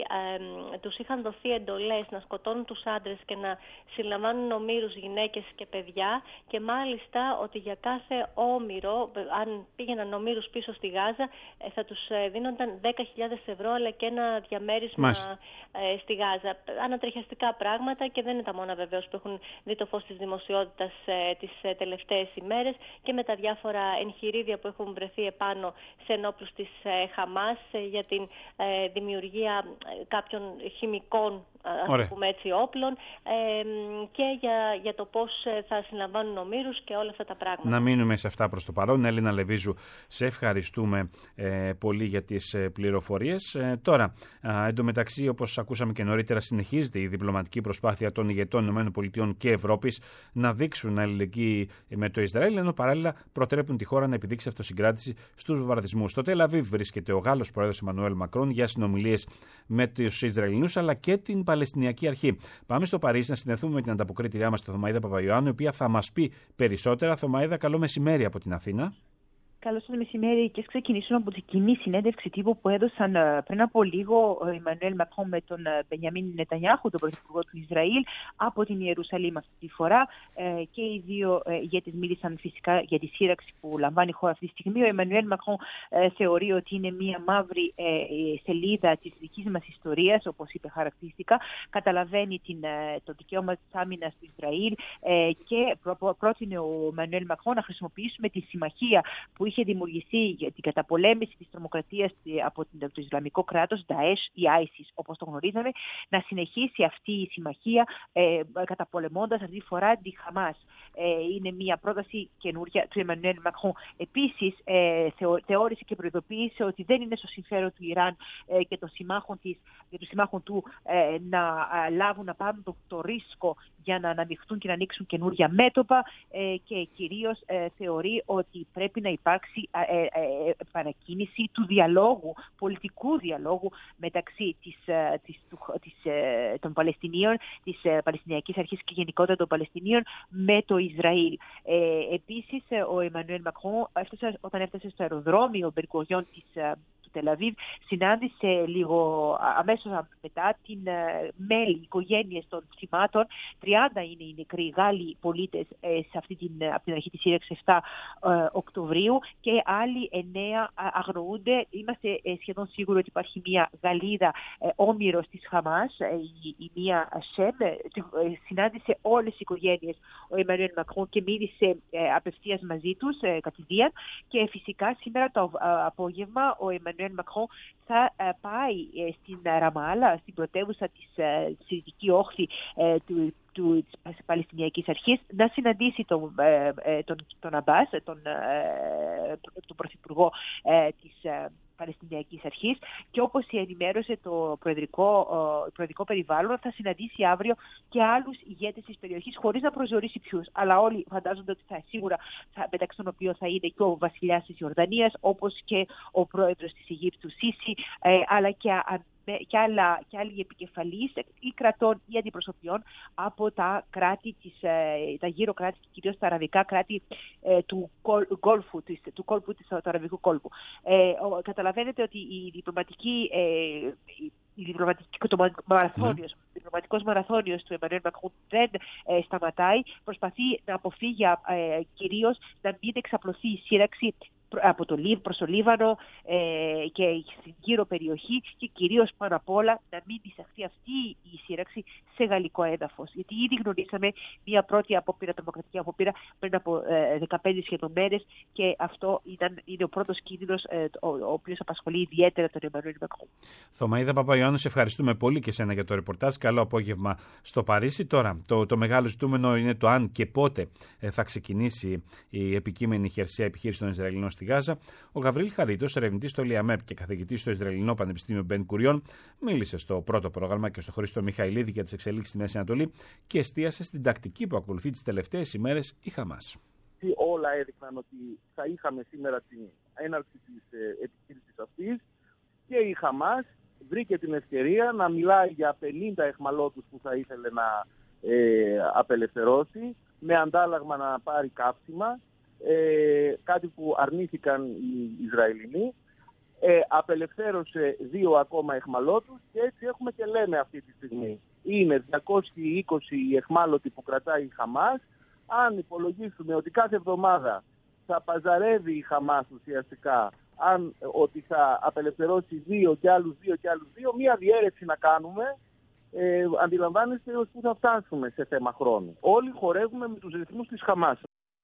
ε, τους είχαν δοθεί εντολές να σκοτώνουν τους άντρες και να συλλαμβάνουν ομήρους γυναίκες και παιδιά, και μάλιστα ότι για κάθε όμηρο, αν πήγαιναν ομήρους πίσω στη Γάζα, θα τους δίνονταν δέκα χιλιάδες ευρώ, αλλά και ένα διαμέρισμα ε, στη Γάζα. Ανατριχιαστικά πράγματα, και δεν είναι τα μόνα βεβαίως που έχουν δει το φως της δημοσιότητας ε, τις ε, τελευταίες ημέρες, και με τα διάφορα εγχειρίδια που έχουν βρεθεί επάνω σε ενόπλους της ε, Χαμάς ε, για την ε, δημιουργία κάποιων χημικών, ας πούμε έτσι, όπλων, ε, και για, για το πώς θα συλλαμβάνουν ομήρους και όλα αυτά τα πράγματα. Να μείνουμε σε αυτά προς το παρόν. Έλληνα Λεβίζου, σε ευχαριστούμε ε, πολύ για τις ε, πληροφορίες. Ε, τώρα, ε, εντωμεταξύ, όπως ακούσαμε και νωρίτερα, συνεχίζεται η διπλωματική προσπάθεια των ηγετών ΗΠΑ και Ευρώπης να δείξουν αλληλεγγύη με το Ισραήλ, ενώ παράλληλα προτρέπουν τη χώρα να επιδείξει αυτοσυγκράτηση στους βομβαρδισμούς. Στο Τελ Αβίβ βρίσκεται ο Γάλλος πρόεδρος Εμμανουέλ Μακρόν για συνομιλίες με τους Ισραηλινούς αλλά και την Παλαιστινιακή Αρχή. Πάμε στο Παρίσι να συνδεθούμε με την ανταποκρίτριά μας, τη Θωμαΐδα Παπαϊωάννου, η οποία θα μας πει περισσότερα. Θωμαΐδα, καλό μεσημέρι από την Αθήνα. Καλό σας μεσημέρι, και ξεκινήσουμε από την κοινή συνέντευξη τύπου που έδωσαν πριν από λίγο ο Εμμανουέλ Μακρόν με τον Μπενιαμίν Νετανιάχου, τον πρωθυπουργό του Ισραήλ, από την Ιερουσαλήμ αυτή τη φορά. Και οι δύο ηγέτες μίλησαν φυσικά για τη σύραξη που λαμβάνει η χώρα αυτή τη στιγμή. Ο Εμμανουέλ Μακρόν θεωρεί ότι είναι μια μαύρη σελίδα της δικής μας ιστορίας, όπως είπε χαρακτηριστικά. Καταλαβαίνει την, το δικαίωμα της άμυνας του Ισραήλ και πρότεινε ο Εμμανουέλ Μακρόν να χρησιμοποιήσουμε τη συμμαχία που είχε δημιουργηθεί για την καταπολέμηση της τρομοκρατίας από το Ισλαμικό κράτος, Νταέσ ή Άισις, όπως το γνωρίζαμε, να συνεχίσει αυτή η συμμαχία ε, καταπολεμώντας αυτή τη φορά τη Χαμάς. Ε, είναι μια πρόταση καινούρια του Εμμανουέλ Μακρόν. Επίσης, ε, θεω, θεώρησε και προειδοποίησε ότι δεν είναι στο συμφέρον του Ιράν ε, και των συμμάχων, της, και των συμμάχων του ε, να ε, λάβουν, να πάρουν το, το ρίσκο για να αναμειχθούν και να ανοίξουν καινούρια μέτωπα, ε, και κυρίως ε, θεωρεί ότι πρέπει να υπάρξει ε, ε, παρακίνηση του διαλόγου, πολιτικού διαλόγου μεταξύ της, της, του, της, των Παλαιστινίων, της Παλαιστινιακής Αρχής και γενικότερα των Παλαιστινίων με το Ισραήλ. Ε, επίσης, ο Εμμανουέλ Μακρόν, όταν έφτασε στο αεροδρόμιο Μπεν-Γκουριόν της Τελ Αβίβ, συνάντησε λίγο αμέσως μετά την uh, μέλη, οικογένειες των θυμάτων. τριάντα είναι οι νεκροί Γάλλοι πολίτες ε, σε αυτή την, από την αρχή της σύραξης εφτά ε, Οκτωβρίου, και άλλοι εννέα αγνοούνται. Είμαστε ε, σχεδόν σίγουροι ότι υπάρχει μια Γαλλίδα ε, όμηρος της Χαμάς, ε, η, η μία Σεμ. Ε, συνάντησε όλες τις οικογένειες ο Εμμανουέλ Μακρόν και μίλησε ε, απευθείας μαζί τους ε, κατηδίαν, και φυσικά σήμερα το ε, απόγευμα ο Εμμανουέλ Μακρόν θα πάει στην Ραμάλα, στην πρωτεύουσα της στη Δυτική Όχθη του, του, της Παλαιστινιακής Αρχής, να συναντήσει τον, τον, τον Αμπάς, τον, τον πρωθυπουργό της Παλαιστινιακής Αρχής, και όπως ενημέρωσε το προεδρικό, προεδρικό περιβάλλον, θα συναντήσει αύριο και άλλους ηγέτες της περιοχής, χωρίς να προσδιορίσει ποιους. Αλλά όλοι φαντάζονται ότι θα σίγουρα, θα, μεταξύ των οποίων θα είναι και ο βασιλιάς της Ιορδανίας, όπως και ο πρόεδρος της Αιγύπτου Σίση, ε, αλλά και και, άλλα, και άλλοι επικεφαλείς ή κρατών ή αντιπροσωπιών από τα κράτη, της, τα γύρω κράτη, κυρίως τα αραβικά κράτη ε, του, κόλφου, της, του κόλπου της, του αραβικού κόλπου. Ε, ο, καταλαβαίνετε ότι η διπλωματική, ε, η διπλωματική, το μαραθώνιος, mm. διπλωματικός μαραθώνιος του Εμμανουέλ Μακρόν δεν ε, σταματάει. Προσπαθεί να αποφύγει ε, κυρίως να μην εξαπλωθεί η σύραξη από το Λίβ προς το Λίβανο ε, και στην γύρω περιοχή, και κυρίως πάνω απ' όλα να μην εισαχθεί αυτή η σύραξη σε γαλλικό έδαφος. Γιατί ήδη γνωρίσαμε μια πρώτη απόπειρα, τρομοκρατική απόπειρα πριν από ε, δεκαπέντε σχεδόν μέρες, και αυτό ήταν, είναι ο πρώτος κίνδυνος ε, ο, ο οποίος απασχολεί ιδιαίτερα τον Εμμανουέλ Μακρόν. Θωμαΐδα Παπαϊωάννου, σε ευχαριστούμε πολύ και σένα για το ρεπορτάζ. Καλό απόγευμα στο Παρίσι. Τώρα, το, το μεγάλο ζητούμενο είναι το αν και πότε ε, θα ξεκινήσει η επικείμενη χερσαία επιχείρηση των Ισραηλινών στη Γάζα. Ο Γαβρίλ Χαρίτος, ερευνητής στο ΛΙΑΜΕΠ και καθηγητής στο Ισραηλινό Πανεπιστήμιο Μπεν-Γκουριόν, μίλησε στο πρώτο πρόγραμμα και στο Χρήστο Μιχαηλίδη για τις εξελίξεις στη Μέση Ανατολή και εστίασε στην τακτική που ακολουθεί τις τελευταίες ημέρες η Χαμάς. Όλα έδειχναν ότι θα είχαμε σήμερα την έναρξη της επιχείρησης αυτής, και η Χαμάς βρήκε την ευκαιρία να μιλάει για πενήντα αιχμαλώτους που θα ήθελε να ε, απελευθερώσει, με αντάλλαγμα να πάρει κάψιμα. ε, κάτι που αρνήθηκαν οι Ισραηλινοί. Ε, απελευθέρωσε δύο ακόμα εχμαλώτους και έτσι έχουμε και λέμε αυτή τη στιγμή. Είναι διακόσιοι είκοσι οι εχμάλωτοι που κρατάει η Χαμάς. Αν υπολογίσουμε ότι κάθε εβδομάδα θα παζαρεύει η Χαμάς ουσιαστικά, αν ότι θα απελευθερώσει δύο και άλλους δύο και άλλους δύο, μία διέρεση να κάνουμε, ε, αντιλαμβάνεστε ως που θα φτάσουμε σε θέμα χρόνου. Όλοι χορεύουμε με τους ρυθμούς της Χαμάς.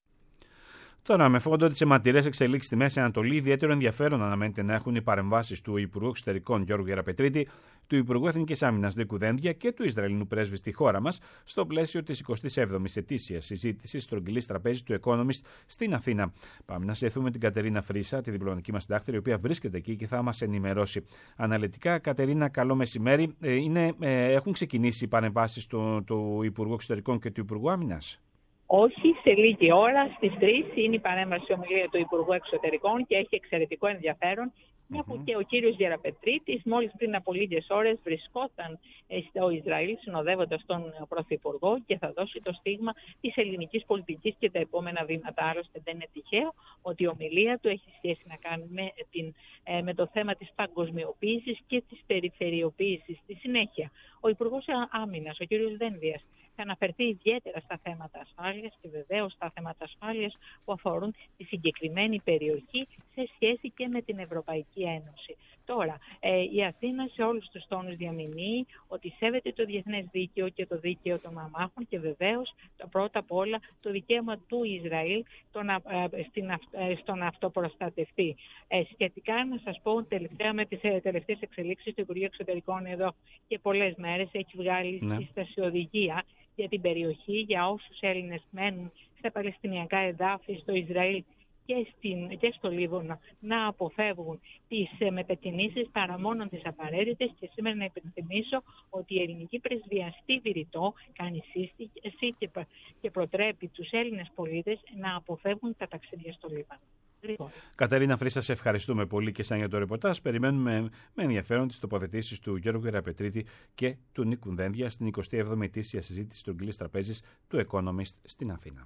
Τώρα, με φόντο τις αιματηρές εξελίξεις στη Μέση Ανατολή, ιδιαίτερο ενδιαφέρον αναμένεται να έχουν οι παρεμβάσεις του Υπουργού Εξωτερικών Γιώργου Γεραπετρίτη, του Υπουργού Εθνικής Άμυνας Νίκου Δένδια και του Ισραηλινού πρέσβη στη χώρα μας, στο πλαίσιο της εικοστής έβδομης ετήσιας συζήτησης στρογγυλής τραπέζης του Economist στην Αθήνα. Πάμε να συζητούμε την Κατερίνα Φρίσα, τη διπλωματική μας συντάκτρια, η οποία βρίσκεται εκεί και θα μας ενημερώσει αναλυτικά. Κατερίνα, καλό μεσημέρι. Ε, είναι, ε, έχουν ξεκινήσει οι παρεμβάσεις του, του Υπουργού Εξωτερικών και του Υπουργού Άμυνας? Όχι, σε λίγη ώρα, στις τρεις, είναι η παρέμβαση ομιλία του Υπουργού Εξωτερικών και έχει εξαιρετικό ενδιαφέρον, μια που και ο κύριος Γεραπετρίτης μόλις πριν από λίγες ώρες βρισκόταν στο Ισραήλ συνοδεύοντας τον Πρωθυπουργό και θα δώσει το στίγμα της ελληνικής πολιτικής και τα επόμενα βήματα. Άλλωστε δεν είναι τυχαίο ότι η ομιλία του έχει σχέση να κάνει με, την, με το θέμα της παγκοσμιοποίησης και της περιφερειοποίησης. Στη συνέχεια, ο Υπουργός Άμυνας, ο κύριος Δένδιας, θα αναφερθεί ιδιαίτερα στα θέματα ασφάλειας και βεβαίως στα θέματα ασφάλειας που αφορούν τη συγκεκριμένη περιοχή σε σχέση και με την Ευρωπαϊκή Ένωση. Τώρα, ε, η Αθήνα σε όλους τους τόνους διαμηνύει ότι σέβεται το διεθνές δίκαιο και το δίκαιο των αμάχων και βεβαίως το πρώτα απ' όλα το δικαίωμα του Ισραήλ το να, ε, στην, ε, στο να αυτοπροστατευτεί. Ε, σχετικά να σας πω τελευταία με τις ε, τελευταίες εξελίξεις του Υπουργείου Εξωτερικών εδώ και πολλές μέρες έχει βγάλει ναι. σύσταση οδηγία για την περιοχή, για όσους Έλληνες μένουν στα Παλαιστινιακά εδάφη, στο Ισραήλ και, στην, και στο Λίβανο, να αποφεύγουν τις ε, μετακινήσεις παρά μόνο τις απαραίτητες. Και σήμερα να υπενθυμίσω ότι η ελληνική πρεσβεία στη Βηρητό κάνει σύσταση και, και προτρέπει τους Έλληνες πολίτες να αποφεύγουν τα ταξίδια στο Λίβανο. Κατερίνα Φρίσα, σε ευχαριστούμε πολύ και σαν για το ρεπορτάζ. Περιμένουμε με ενδιαφέρον τις τοποθετήσεις του Γιώργου Γεραπετρίτη και του Νίκου Δένδια στην εικοστή έβδομη ετήσια συζήτηση στρογγυλής τραπέζης του Economist στην Αθήνα.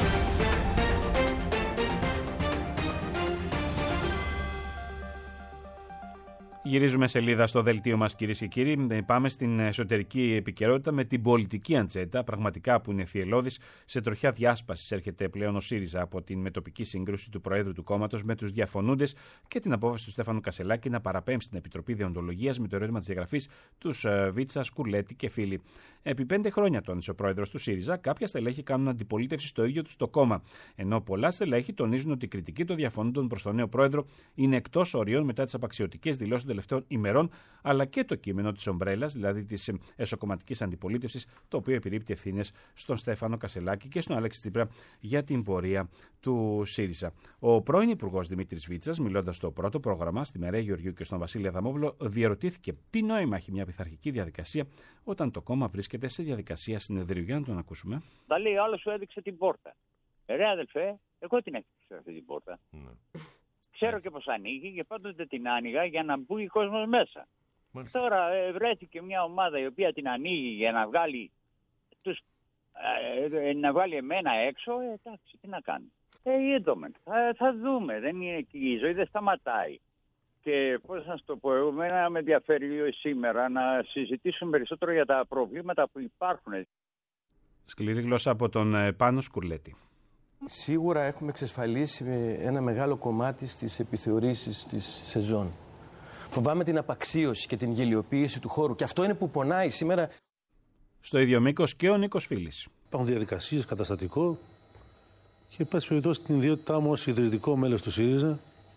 Γυρίζουμε σελίδα στο δελτίο μας, κυρίες και κύριοι. Πάμε στην εσωτερική επικαιρότητα με την πολιτική αντζέντα, πραγματικά που είναι θυελλώδης. Σε τροχιά διάσπασης έρχεται πλέον ο ΣΥΡΙΖΑ από την μετοπική σύγκρουση του Προέδρου του κόμματος με τους διαφωνούντες και την απόφαση του Στέφανου Κασελάκη να παραπέμψει την Επιτροπή Δεοντολογίας με το ερώτημα της διαγραφής τους Βίτσα, Σκουρλέτη και φίλοι. Επί πέντε χρόνια τόνισε ο πρόεδρος του ΣΥΡΙΖΑ, κάποια στελέχη κάνουν αντιπολίτευση στο ίδιο του το κόμμα. Ενώ πολλά στελέχη τονίζουν ότι η κριτική των διαφωνούντων προς τον νέο πρόεδρο είναι εκτός ορίων μετά τις απαξιωτικές δηλώσεις των τελευταίων ημερών, αλλά και το κείμενο της ομπρέλας, δηλαδή της εσωκομματικής αντιπολίτευσης, το οποίο επιρρύπτει ευθύνες στον Στέφανο Κασελάκη και στον Αλέξη Τσίπρα για την πορεία του ΣΥΡΙΖΑ. Ο πρώην Υπουργός Δημήτρης Βίτσας, μιλώντας στο πρώτο πρόγραμμα στη Μερέα Γεωργίου και στον Βασίλη Αδαμόπουλο, διαρωτήθηκε τι νόημα έχει μια πειθαρχική διαδικασία όταν το κόμμα βρίσκεται σε διαδικασία συνεδρίου. Για να τον ακούσουμε. Θα λέει, ο άλλος σου έδειξε την πόρτα. Ρε αδελφέ, εγώ την έδειξα αυτή την πόρτα. Ναι. Ξέρω και πως ανοίγει και πάντοτε την άνοιγα για να μπει ο κόσμος μέσα. Μάλιστα. Τώρα ε, βρέθηκε μια ομάδα η οποία την ανοίγει για να βγάλει, τους, ε, ε, να βγάλει εμένα έξω. Ε, εντάξει, τι να κάνει. Ε, έντομεν, θα, θα δούμε. Δεν είναι εκεί, η ζωή δεν σταματάει. Και πώς να σου το πω, εμένα με ενδιαφέρει σήμερα να συζητήσουμε περισσότερο για τα προβλήματα που υπάρχουν. Σκληρή γλώσσα από τον Πάνο Σκουρλέτη. Σίγουρα έχουμε εξασφαλίσει ένα μεγάλο κομμάτι στις επιθεωρήσεις της σεζόν. Φοβάμαι την απαξίωση και την γελιοποίηση του χώρου και αυτό είναι που πονάει σήμερα. Στο ίδιο μήκος και ο Νίκος Φίλης. Υπάρχουν διαδικασίες, καταστατικό και εν πάση περιπτώσει την ιδιότητά μου ως ιδρυτικό μέλος του ΣΥΡΙΖΑ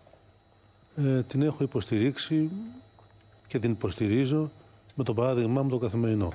ε, την έχω υποστηρίξει και την υποστηρίζω με το παράδειγμά μου το καθημερινό.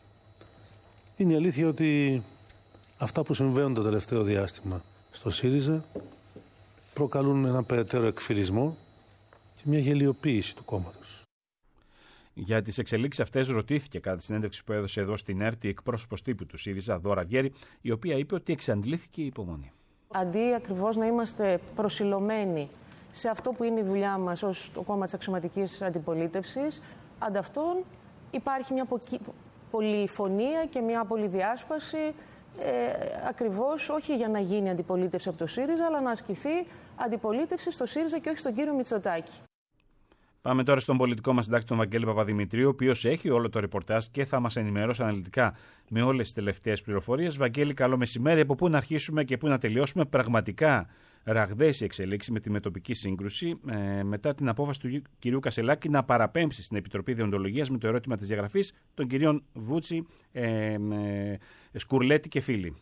Είναι η αλήθεια ότι αυτά που συμβαίνουν το τελευταίο διάστημα στο ΣΥΡΙΖΑ προκαλούν ένα περαιτέρω εκφυρισμό και μια γελιοποίηση του κόμματος. Για τις εξελίξεις αυτές ρωτήθηκε κατά τη συνέντευξη που έδωσε εδώ στην ΕΡΤ η εκπρόσωπος τύπου του ΣΥΡΙΖΑ, Δώρα Βιέρη, η οποία είπε ότι εξαντλήθηκε η υπομονή. Αντί ακριβώς να είμαστε προσιλωμένοι σε αυτό που είναι η δουλειά μας ως το κόμμα της αξιωματικής αντιπολίτευσης, ανταυτόν υπάρχει μια πολυφωνία και μια πολυδιάσπαση ε, ακριβώς όχι για να γίνει αντιπολίτευση από το ΣΥΡΙΖΑ, αλλά να ασκηθεί αντιπολίτευση στο ΣΥΡΙΖΑ και όχι στον κύριο Μητσοτάκη. Πάμε τώρα στον πολιτικό μας συντάκτη, τον Βαγγέλη Παπαδημητρίου, ο οποίος έχει όλο το ρεπορτάζ και θα μας ενημερώσει αναλυτικά με όλες τις τελευταίες πληροφορίες. Βαγγέλη, καλό μεσημέρι. Από πού να αρχίσουμε και πού να τελειώσουμε? Πραγματικά ραγδαίες οι εξελίξεις με τη μετοπική σύγκρουση ε, μετά την απόφαση του κυρίου Κασελάκη να παραπέμψει στην Επιτροπή Δεοντολογίας με το ερώτημα της διαγραφής των κυρίων Βούτσι, ε, ε, Σκουρλέτη και φίλοι.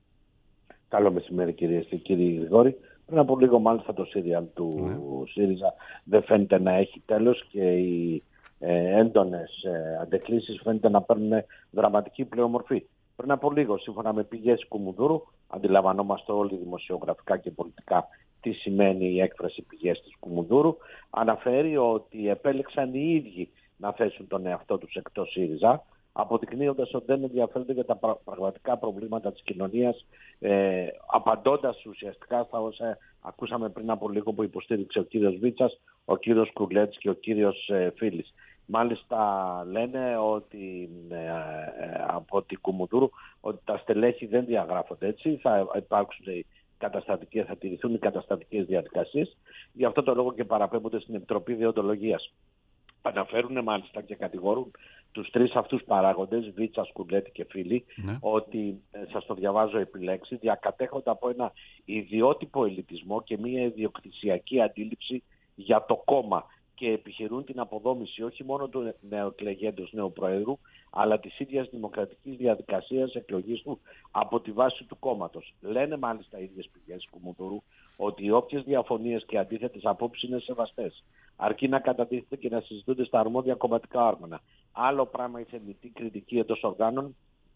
Καλό μεσημέρι, κυρίες και κύριοι Γρηγόρη. Πριν από λίγο, μάλιστα, το σύριαλ του ναι. ΣΥΡΙΖΑ δεν φαίνεται να έχει τέλος και οι ε, έντονες ε, αντεκκλήσεις φαίνεται να παίρνουν δραματική πλειομορφή. Πριν από λίγο, σύμφωνα με πηγές Κουμουνδούρου, αντιλαμβανόμαστε όλοι δημοσιογραφικά και πολιτικά τι σημαίνει η έκφραση πηγές της Κουμουνδούρου, αναφέρει ότι επέλεξαν οι ίδιοι να θέσουν τον εαυτό τους εκτός ΣΥΡΙΖΑ, αποδεικνύοντας ότι δεν ενδιαφέρονται για τα πραγματικά προβλήματα της κοινωνίας, ε, απαντώντας ουσιαστικά στα όσα ακούσαμε πριν από λίγο που υποστήριξε ο κύριος Βίτσας, ο κύριος Κουρλέτης και ο κύριος ε, Φίλης. Μάλιστα λένε ότι ε, ε, από την Κουμουνδούρου ότι τα στελέχη δεν διαγράφονται έτσι, θα υπάρξουν καταστατικές, θα τηρηθούν οι καταστατικές διαδικασίες, γι' αυτό το λόγο και παραπέμπονται στην Επιτροπή Δεοντολογίας. Αναφέρουν μάλιστα και κατηγορούν τους τρεις αυτούς παράγοντες, Βίτσα, Σκουρλέτη και Φίλοι, ναι. ότι, ε, σας το διαβάζω επιλέξει, διακατέχονται από ένα ιδιότυπο ελιτισμό και μια ιδιοκτησιακή αντίληψη για το κόμμα και επιχειρούν την αποδόμηση όχι μόνο του νεοεκλεγέντος νέου Προέδρου, αλλά της ίδιας δημοκρατικής διαδικασίας εκλογής του από τη βάση του κόμματος. Λένε μάλιστα οι ίδιες πηγές Κουμουνδούρου ότι οι όποιες διαφωνίες και αντίθετες απόψεις είναι σεβαστές, αρκεί να κατατίθεται και να συζητούνται στα αρμόδια κομματικά όργανα. Άλλο πράγμα η θεμητή κριτική εντός οργάνων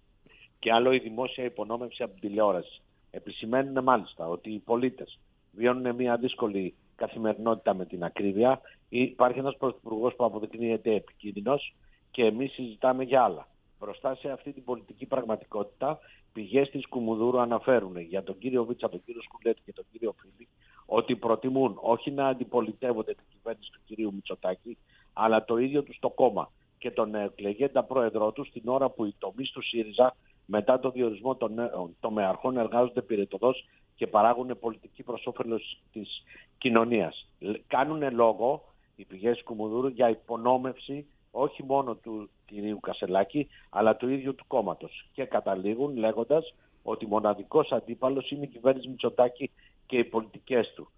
και άλλο η δημόσια υπονόμευση από την τηλεόραση. Επισημαίνουν μάλιστα ότι οι πολίτες βιώνουν μια δύσκολη καθημερινότητα με την ακρίβεια. Υπάρχει ένας πρωθυπουργός που αποδεικνύεται επικίνδυνος και εμείς συζητάμε για άλλα. Μπροστά σε αυτή την πολιτική πραγματικότητα, πηγές της Κουμουνδούρου αναφέρουν για τον κύριο Βίτσα, τον κύριο Σκουρλέτη και τον κύριο Φίλη ότι προτιμούν όχι να αντιπολιτεύονται την κυβέρνηση του κυρίου Μητσοτάκη, αλλά το ίδιο τους το κόμμα και τον εκλεγέντα πρόεδρό του την ώρα που οι τομείς του ΣΥΡΙΖΑ μετά το διορισμό των τομεαρχών εργάζονται πυρετοδός και παράγουν πολιτική προς όφελος της κοινωνίας. Κάνουν λόγο οι πηγές Κουμουνδούρου για υπονόμευση όχι μόνο του κυρίου Κασελάκη, αλλά του ίδιου του κόμματος. Και καταλήγουν λέγοντας ότι μοναδικός αντίπαλος είναι η κυβέρνηση Μητσοτάκη και οι πολιτικές του.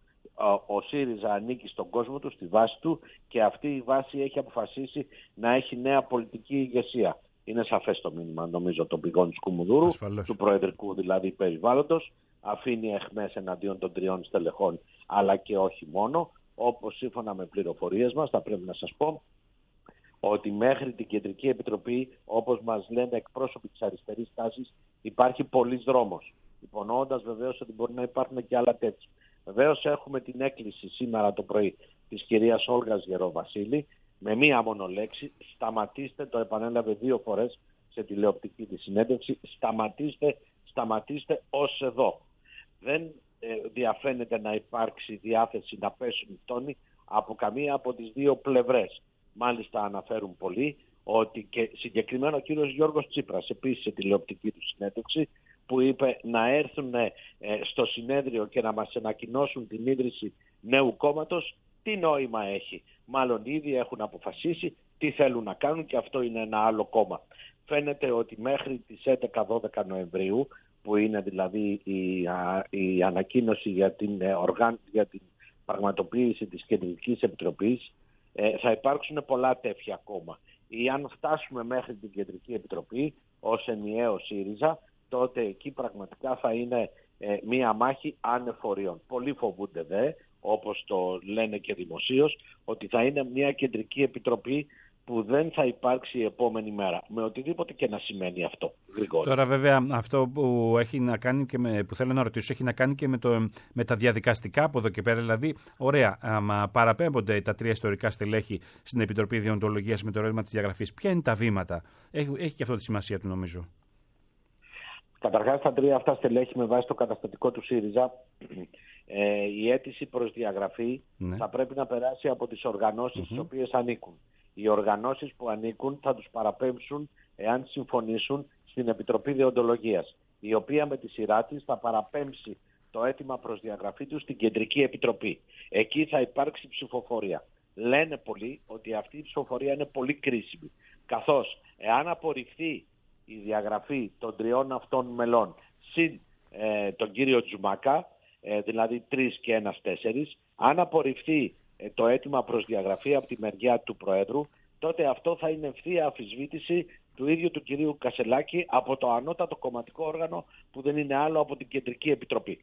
Ο ΣΥΡΙΖΑ ανήκει στον κόσμο του, στη βάση του, και αυτή η βάση έχει αποφασίσει να έχει νέα πολιτική ηγεσία. Είναι σαφές το μήνυμα, νομίζω, των πηγών της Κουμουνδούρου, ασφαλώς, του προεδρικού δηλαδή περιβάλλοντος. Αφήνει αιχμές εναντίον των τριών στελεχών, αλλά και όχι μόνο. Όπως σύμφωνα με πληροφορίες μας, θα πρέπει να σας πω ότι μέχρι την Κεντρική Επιτροπή, όπως μας λένε εκπρόσωποι της αριστερής τάσης, υπάρχει πολλής δρόμος. Υπονοώντας βεβαίως ότι μπορεί να υπάρχουν και άλλα τέτοια. Βεβαίως έχουμε την έκκληση σήμερα το πρωί της κυρίας Όλγας Γεροβασίλη με μία μόνο λέξη: σταματήστε, το επανέλαβε δύο φορές σε τηλεοπτική τη συνέντευξη, σταματήστε, σταματήστε ως εδώ. Δεν ε, διαφαίνεται να υπάρξει διάθεση να πέσουν οι τόνοι από καμία από τις δύο πλευρές. Μάλιστα αναφέρουν πολλοί ότι και συγκεκριμένα ο κύριος Γιώργος Τσίπρας επίσης σε τηλεοπτική του συνέντευξη που είπε να έρθουν ε, στο συνέδριο και να μας ανακοινώσουν την ίδρυση νέου κόμματος, τι νόημα έχει? Μάλλον ήδη έχουν αποφασίσει τι θέλουν να κάνουν και αυτό είναι ένα άλλο κόμμα. Φαίνεται ότι μέχρι τις έντεκα δώδεκα Νοεμβρίου, που είναι δηλαδή η, α, η ανακοίνωση για την, ε, οργάν, για την πραγματοποίηση της Κεντρικής Επιτροπής, ε, θα υπάρξουν πολλά τέτοια ακόμα. Ή αν φτάσουμε μέχρι την Κεντρική Επιτροπή ως ενιαίο ΣΥΡΙΖΑ, τότε εκεί πραγματικά θα είναι ε, μία μάχη ανεφοριών. Πολλοί φοβούνται δε, όπως το λένε και δημοσίως, ότι θα είναι μια Κεντρική Επιτροπή που δεν θα υπάρξει η επόμενη μέρα. Με οτιδήποτε και να σημαίνει αυτό. Γρηγόρη. Τώρα βέβαια αυτό που έχει να κάνει και με, που θέλω να ρωτήσω, έχει να κάνει και με, το, με τα διαδικαστικά από εδώ και πέρα. Δηλαδή, ωραία, άμα παραπέμπονται τα τρία ιστορικά στελέχη στην Επιτροπή Δεοντολογίας με το ερώτημα της διαγραφής, ποια είναι τα βήματα? Έχει, έχει και αυτό τη σημασία του, νομίζω. Καταρχάς, τα τρία αυτά στελέχη με βάση το καταστατικό του ΣΥΡΙΖΑ, ε, η αίτηση προς διαγραφή ναι. θα πρέπει να περάσει από τις οργανώσεις mm-hmm. στις οποίες ανήκουν. Οι οργανώσεις που ανήκουν θα τους παραπέμψουν, εάν συμφωνήσουν, στην Επιτροπή Δεοντολογίας. η οποία με τη σειρά της θα παραπέμψει το αίτημα προς διαγραφή του στην Κεντρική Επιτροπή. Εκεί θα υπάρξει ψηφοφορία. Λένε πολλοί ότι αυτή η ψηφοφορία είναι πολύ κρίσιμη, καθώς εάν απορριφθεί η διαγραφή των τριών αυτών μελών συν ε, τον κύριο Τζουμάκα, ε, δηλαδή τρεις και ένας τέσσερις, αν απορριφθεί ε, το αίτημα προς διαγραφή από τη μεριά του Προέδρου, τότε αυτό θα είναι ευθεία αμφισβήτηση του ίδιου του κυρίου Κασελάκη από το ανώτατο κομματικό όργανο που δεν είναι άλλο από την Κεντρική Επιτροπή.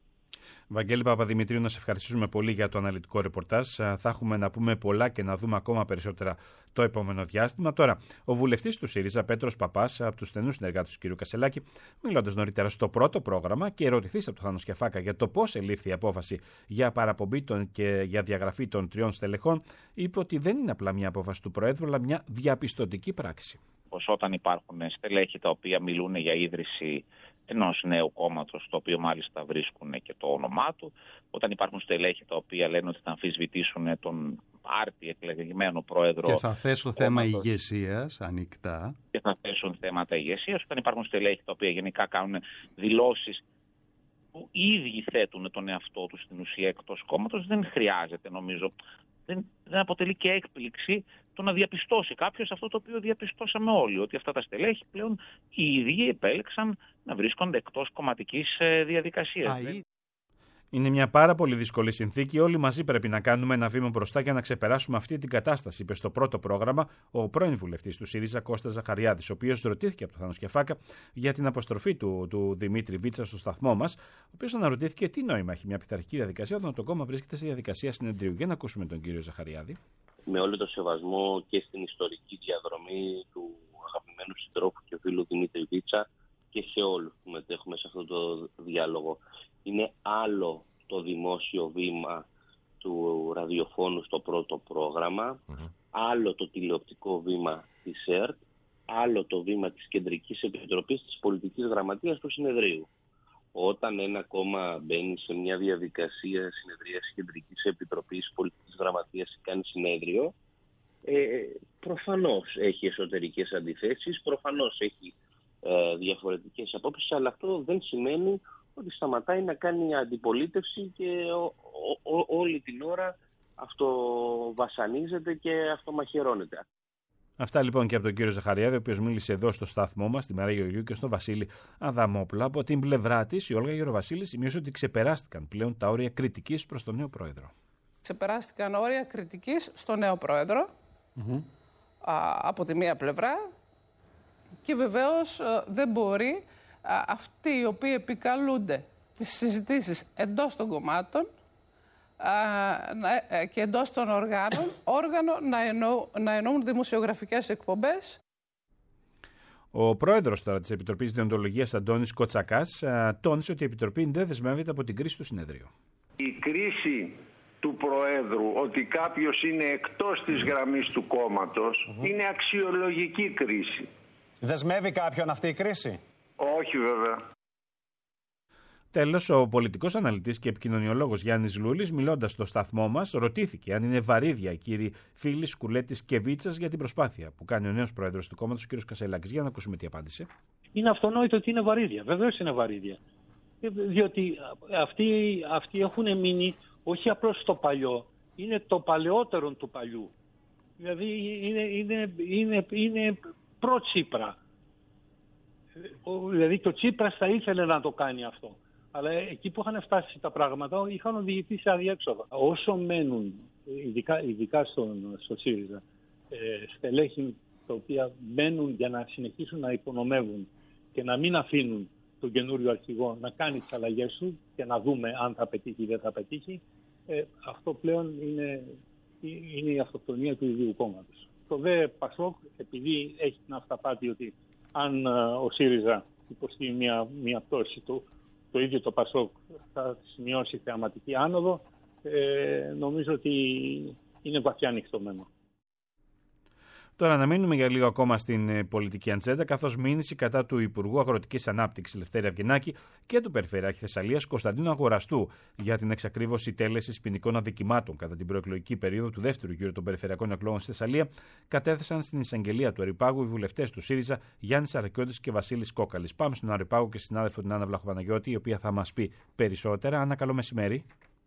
Βαγγέλη Παπαδημητρίου, να σε ευχαριστήσουμε πολύ για το αναλυτικό ρεπορτάζ. Θα έχουμε να πούμε πολλά και να δούμε ακόμα περισσότερα το επόμενο διάστημα. Τώρα, ο βουλευτής του ΣΥΡΙΖΑ, Πέτρος Παπάς, από τους στενούς συνεργάτες του κ. Κασελάκη, μιλώντας νωρίτερα στο πρώτο πρόγραμμα και ερωτηθής από τον Θάνο Σκιαφάκα για το πώς ελήφθη η απόφαση για παραπομπή των και για διαγραφή των τριών στελεχών, είπε ότι δεν είναι απλά μια απόφαση του Προέδρου, αλλά μια διαπιστωτική πράξη. Πως όταν υπάρχουν στελέχη τα οποία μιλούν για ίδρυση ενός νέου κόμματος, το οποίο μάλιστα βρίσκουν και το όνομά του, όταν υπάρχουν στελέχη τα οποία λένε ότι θα αμφισβητήσουν τον άρτη εκλεγμένο πρόεδρο. Και θα θέσω θέμα ηγεσίας ανοιχτά. Και θα θέσουν θέματα ηγεσίας. Όταν υπάρχουν στελέχη τα οποία γενικά κάνουν δηλώσεις που οι ίδιοι θέτουν τον εαυτό τους στην ουσία εκτός κόμματος, δεν χρειάζεται, νομίζω. Δεν, δεν αποτελεί και έκπληξη το να διαπιστώσει κάποιος αυτό το οποίο διαπιστώσαμε όλοι, ότι αυτά τα στελέχη πλέον οι ίδιοι επέλεξαν να βρίσκονται εκτός κομματικής διαδικασίας. Είναι μια πάρα πολύ δύσκολη συνθήκη. Όλοι μαζί πρέπει να κάνουμε ένα βήμα μπροστά για να ξεπεράσουμε αυτή την κατάσταση, είπε στο πρώτο πρόγραμμα ο πρώην βουλευτής του ΣΥΡΙΖΑ Κώστας Ζαχαριάδης, ο οποίος ρωτήθηκε από τον Θάνο Σκιαφάκα για την αποστροφή του, του Δημήτρη Βίτσα στο σταθμό μας, ο οποίος αναρωτήθηκε τι νόημα έχει μια πειθαρχική διαδικασία όταν το κόμμα βρίσκεται σε διαδικασία συνεδρίου. Για να ακούσουμε τον κύριο Ζαχαριάδη. Με όλο το σεβασμό και στην ιστορική διαδρομή του αγαπημένου συντρόφου και φίλου Δημήτρη Βίτσα και σε όλους που μετέχουμε σε αυτό το διάλογο. Είναι άλλο το δημόσιο βήμα του ραδιοφώνου στο πρώτο πρόγραμμα, mm-hmm. άλλο το τηλεοπτικό βήμα της ΕΡΤ, άλλο το βήμα της Κεντρικής Επιτροπής της Πολιτικής Γραμματείας του Συνεδρίου. Όταν ένα κόμμα μπαίνει σε μια διαδικασία συνεδρίας Κεντρικής Επιτροπής Πολιτικής Γραμματείας και κάνει συνέδριο, ε, προφανώς έχει εσωτερικές αντιθέσεις, προφανώς έχει ε, διαφορετικές απόψεις, αλλά αυτό δεν σημαίνει ότι σταματάει να κάνει αντιπολίτευση και ο, ο, ο, όλη την ώρα αυτό βασανίζεται και αυτομαχαιρώνεται. Αυτά λοιπόν και από τον κύριο Ζαχαριάδη, ο οποίος μίλησε εδώ στο σταθμό μας, στη Μαρία Γεωργιού και στον Βασίλη Αδαμόπουλο. Από την πλευρά της, η Όλγα Γεροβασίλη σημείωσε ότι ξεπεράστηκαν πλέον τα όρια κριτικής προς τον νέο πρόεδρο. Ξεπεράστηκαν όρια κριτικής στον νέο πρόεδρο, mm-hmm. α, από τη μία πλευρά, και βεβαίως α, δεν μπορεί α, αυτοί οι οποίοι επικαλούνται τις συζητήσεις εντός των κομμάτων και εντός των οργάνων, όργανο να, εννοούν, να εννοούν δημοσιογραφικές εκπομπές. Ο πρόεδρος τώρα της Επιτροπής Διοντολογίας, Αντώνης Κοτσακάς, τόνισε ότι η Επιτροπή δεν δεσμεύεται από την κρίση του συνεδρίου. Η κρίση του Προέδρου ότι κάποιος είναι εκτός της γραμμής του κόμματος mm-hmm. είναι αξιολογική κρίση. Δεσμεύει κάποιον αυτή η κρίση? Όχι βέβαια. Τέλος, ο πολιτικός αναλυτής και επικοινωνιολόγος Γιάννης Λούλης, μιλώντας στο σταθμό μας, ρωτήθηκε αν είναι βαρύδια οι κύριοι φίλοι Σκουλέτης και Βίτσας για την προσπάθεια που κάνει ο νέος πρόεδρος του κόμματος, ο κ. Κασελάκης. Για να ακούσουμε τι απάντησε. Είναι αυτονόητο ότι είναι βαρύδια. Βεβαίως είναι βαρύδια. Διότι αυτοί, αυτοί έχουν μείνει όχι απλώς στο παλιό, είναι το παλαιότερο του παλιού. Δηλαδή είναι, είναι, είναι, είναι προ-Τσίπρα. Δηλαδή το Τσίπρας θα ήθελε να το κάνει αυτό. Αλλά εκεί που είχαν φτάσει τα πράγματα είχαν οδηγηθεί σε αδιέξοδα. Όσο μένουν, ειδικά, ειδικά στον, στο ΣΥΡΙΖΑ, ε, στελέχη τα οποία μένουν για να συνεχίσουν να υπονομεύουν και να μην αφήνουν τον καινούριο αρχηγό να κάνει τις αλλαγές του και να δούμε αν θα πετύχει ή δεν θα πετύχει, ε, αυτό πλέον είναι, είναι η αυτοκτονία του ιδίου κόμματος. Το δε Πασόκ, επειδή έχει την αυταπάτη ότι αν ο ΣΥΡΙΖΑ υποστεί μια, μια πτώση του, το ίδιο το Πασόκ θα σημειώσει θεαματική άνοδο, ε, νομίζω ότι είναι βαθιά ανοιχτωμένο. Τώρα να μείνουμε για λίγο ακόμα στην πολιτική ατζέντα, καθώς μήνυση κατά του Υπουργού Αγροτικής Ανάπτυξης Λευτέρη Αυγενάκη και του Περιφερειάρχη Θεσσαλίας Κωνσταντίνου Αγοραστού για την εξακρίβωση τέλεσης ποινικών αδικημάτων κατά την προεκλογική περίοδο του δεύτερου γύρου των περιφερειακών εκλογών στη Θεσσαλία, κατέθεσαν στην εισαγγελία του Αριπάγου οι βουλευτές του ΣΥΡΙΖΑ Γιάννης Αρακιώτης και Βασίλης Κόκαλης. Πάμε στον Αριπάγο και στη συνάδελφο την Άννα Βλαχοπαναγιώτη, η οποία θα μας πει περισσότερα. Άννα, καλό μεσημέρι.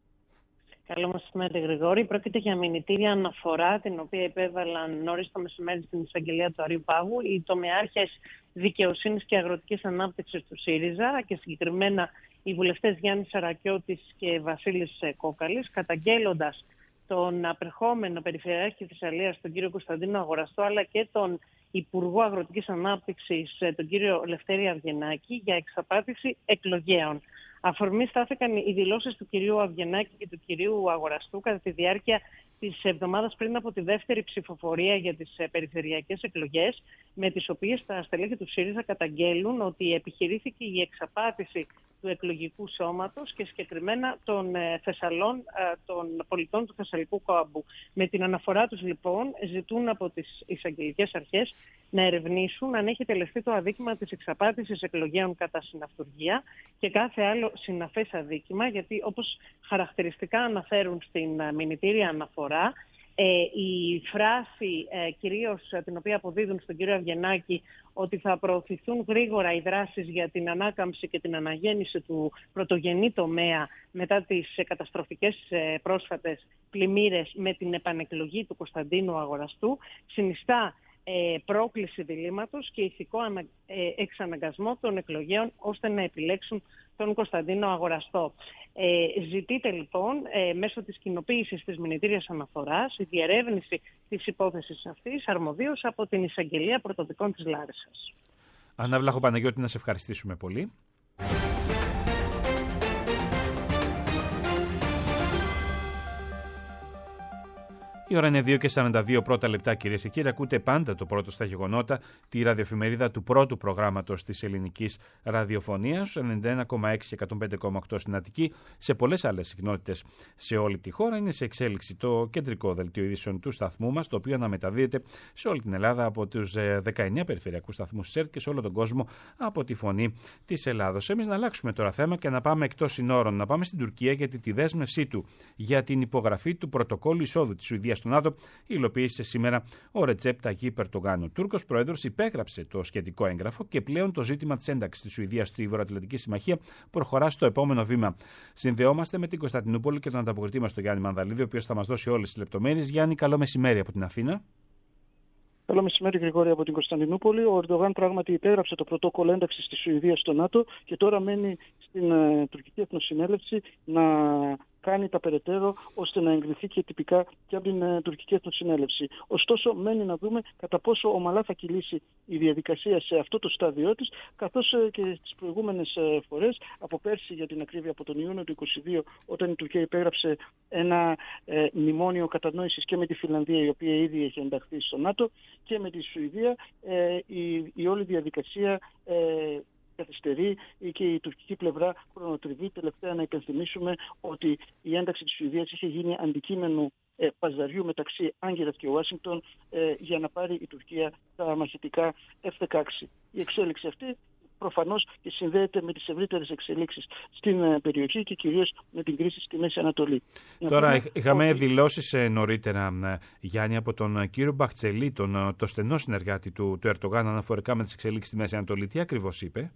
Καλό μεσημέρι, Γρηγόρη. Πρόκειται για μηνυτήρια αναφορά, την οποία υπέβαλαν νωρίς το μεσημέρι στην εισαγγελία του Αρείου Πάγου οι τομεάρχες δικαιοσύνης και αγροτικής ανάπτυξης του ΣΥΡΙΖΑ και συγκεκριμένα οι βουλευτές Γιάννης Αρακιώτης και Βασίλης Κόκαλης, καταγγέλλοντας τον απερχόμενο Περιφερειάρχη Θεσσαλίας, τον κύριο Κωνσταντίνο Αγοραστό, αλλά και τον Υπουργό Αγροτικής Ανάπτυξης, τον κύριο Λευτέρη Αυγενάκη, για εξαπάτηση εκλογέων. Αφορμή στάθηκαν οι δηλώσεις του κυρίου Αυγενάκη και του κυρίου Αγοραστού κατά τη διάρκεια της εβδομάδας πριν από τη δεύτερη ψηφοφορία για τις περιφερειακές εκλογές, με τις οποίες τα στελέχη του ΣΥΡΙΖΑ καταγγέλουν ότι επιχειρήθηκε η εξαπάτηση του εκλογικού σώματος και συγκεκριμένα των Θεσσαλών, των πολιτών του Θεσσαλικού Κόαμπου. Με την αναφορά τους λοιπόν ζητούν από τις εισαγγελικές αρχές να ερευνήσουν αν έχει τελεστεί το αδίκημα της εξαπάτησης εκλογέων κατά συναυτουργία και κάθε άλλο συναφές αδίκημα, γιατί όπως χαρακτηριστικά αναφέρουν στην μηνυτήρια αναφορά, Ε, η φράση ε, κυρίως την οποία αποδίδουν στον κύριο Αυγενάκη, ότι θα προωθηθούν γρήγορα οι δράσεις για την ανάκαμψη και την αναγέννηση του πρωτογενή τομέα μετά τις ε, καταστροφικές ε, πρόσφατες πλημμύρες με την επανεκλογή του Κωνσταντίνου Αγοραστού, συνιστά ε, πρόκληση διλήμματος και ηθικό ανα, ε, εξαναγκασμό των εκλογέων ώστε να επιλέξουν τον Κωνσταντίνο Αγοραστό. Ε, ζητείται λοιπόν ε, μέσω της κοινοποίησης της μηνυτήριας αναφοράς η διερεύνηση της υπόθεσης αυτής αρμοδίως από την Εισαγγελία Πρωτοδικών της Λάρισσας. Άννα Βλαχοπαναγιώτη, να σε ευχαριστήσουμε πολύ. Η ώρα είναι δύο και σαράντα δύο πρώτα λεπτά, κυρίες και κύριοι. Ακούτε πάντα το πρώτο στα γεγονότα, τη ραδιοεφημερίδα του πρώτου προγράμματος της ελληνικής ραδιοφωνίας, ενενήντα ένα κόμμα έξι και εκατόν πέντε κόμμα οκτώ στην Αττική, σε πολλές άλλες συχνότητες σε όλη τη χώρα. Είναι σε εξέλιξη το κεντρικό δελτίο ειδήσεων του σταθμού μας, το οποίο αναμεταδίδεται σε όλη την Ελλάδα από τους δεκαεννέα περιφερειακούς σταθμούς ΣΕΡΤ και σε όλο τον κόσμο από τη Φωνή της Ελλάδος. Εμείς να αλλάξουμε τώρα θέμα και να πάμε εκτός συνόρων, να πάμε στην Τουρκία, γιατί τη δέσμευσή του για την υπογραφή του πρωτοκόλλου εισόδου της Σουηδίας στο ΝΑΤΟ υλοποίησε σήμερα ο Ρετζέπ Ταγίπ Ερντογάν. Ο Τούρκος πρόεδρος υπέγραψε το σχετικό έγγραφο και πλέον το ζήτημα της ένταξης της Σουηδίας στη Βορειοατλαντική Συμμαχία προχωρά στο επόμενο βήμα. Συνδεόμαστε με την Κωνσταντινούπολη και τον ανταποκριτή μας, τον Γιάννη Μανδαλίδη, ο οποίος θα μας δώσει όλες τις λεπτομέρειες. Γιάννη, καλό μεσημέρι από την Αθήνα. Καλό μεσημέρι, Γρηγόρη, από την Κωνσταντινούπολη. Ο Ερντογάν πράγματι υπέγραψε το πρωτόκολλο ένταξης της Σουηδίας στο ΝΑΤΟ και τώρα μένει στην uh, τουρκική εθνοσυνέλευση να κάνει τα περαιτέρω ώστε να εγκριθεί και τυπικά και από την uh, τουρκική εθνοσυνέλευση. Ωστόσο, μένει να δούμε κατά πόσο ομαλά θα κυλήσει η διαδικασία σε αυτό το στάδιο της, καθώς uh, και στις προηγούμενες uh, φορές, από πέρσι για την ακρίβεια, από τον Ιούνιο του είκοσι δύο, όταν η Τουρκία υπέγραψε ένα uh, μνημόνιο κατανόησης και με τη Φινλανδία, η οποία ήδη έχει ενταχθεί στο ΝΑΤΟ, και με τη Σουηδία, ε, η, η όλη διαδικασία ε, καθυστερεί και η τουρκική πλευρά χρονοτριβεί. Τελευταία να υπενθυμίσουμε ότι η ένταξη της Σουηδίας είχε γίνει αντικείμενο ε, παζαριού μεταξύ Άγκυρας και Ουάσιγκτον ε, για να πάρει η Τουρκία τα μαχητικά εφ δεκαέξι. Η εξέλιξη αυτή προφανώς και συνδέεται με τις ευρύτερες εξελίξεις στην περιοχή και κυρίως με την κρίση στη Μέση Ανατολή. Τώρα, πούμε, είχαμε ότι... δηλώσεις νωρίτερα, Γιάννη, από τον κύριο Μπαχτσελή, τον το στενό συνεργάτη του, του Ερντογάν, αναφορικά με τις εξελίξεις στη Μέση Ανατολή. Τι ακριβώς είπε?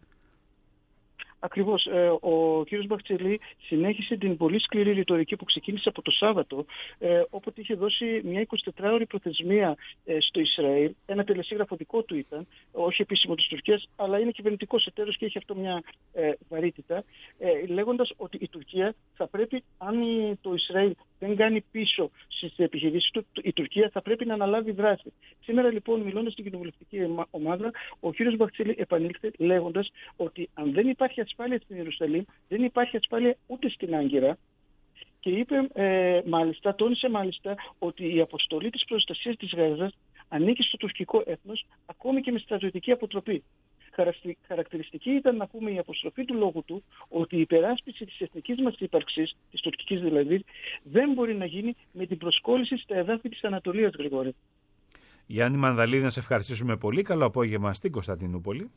Ακριβώς. Ε, ο κύριος Μπαχτσελή συνέχισε την πολύ σκληρή ρητορική που ξεκίνησε από το Σάββατο, ε, όποτε είχε δώσει μια εικοσιτετράωρη προθεσμία ε, στο Ισραήλ. Ένα τελεσίγραφο δικό του ήταν, όχι επίσημο της Τουρκίας, αλλά είναι κυβερνητικός εταίρος και έχει αυτό μια ε, βαρύτητα, ε, λέγοντας ότι η Τουρκία θα πρέπει, αν το Ισραήλ δεν κάνει πίσω στις επιχειρήσεις του, η Τουρκία θα πρέπει να αναλάβει δράση. Σήμερα λοιπόν, μιλώντας στην κοινοβουλευτική ομάδα, ο κύριος Μπαχτσελή επανήλθε λέγοντας ότι αν δεν υπάρχει ασφάλεια στην Ιερουσαλήμ, δεν υπάρχει ασφάλεια ούτε στην Άγκυρα. Και είπε, ε, μάλιστα, τόνισε μάλιστα ότι η αποστολή της προστασίας της Γάζας ανήκει στο τουρκικό έθνος, ακόμη και με στρατιωτική αποτροπή. Χαρακτηριστική ήταν, να πούμε, η αποστροφή του λόγου του ότι η υπεράσπιση της εθνικής μας ύπαρξης, της τουρκικής δηλαδή, δεν μπορεί να γίνει με την προσκόλληση στα εδάφη της Ανατολίας, Γρηγόρη. Γιάννη Μανδαλίδη, να σε ευχαριστήσουμε πολύ. Καλό απόγευμα στην Κωνσταντινούπολη.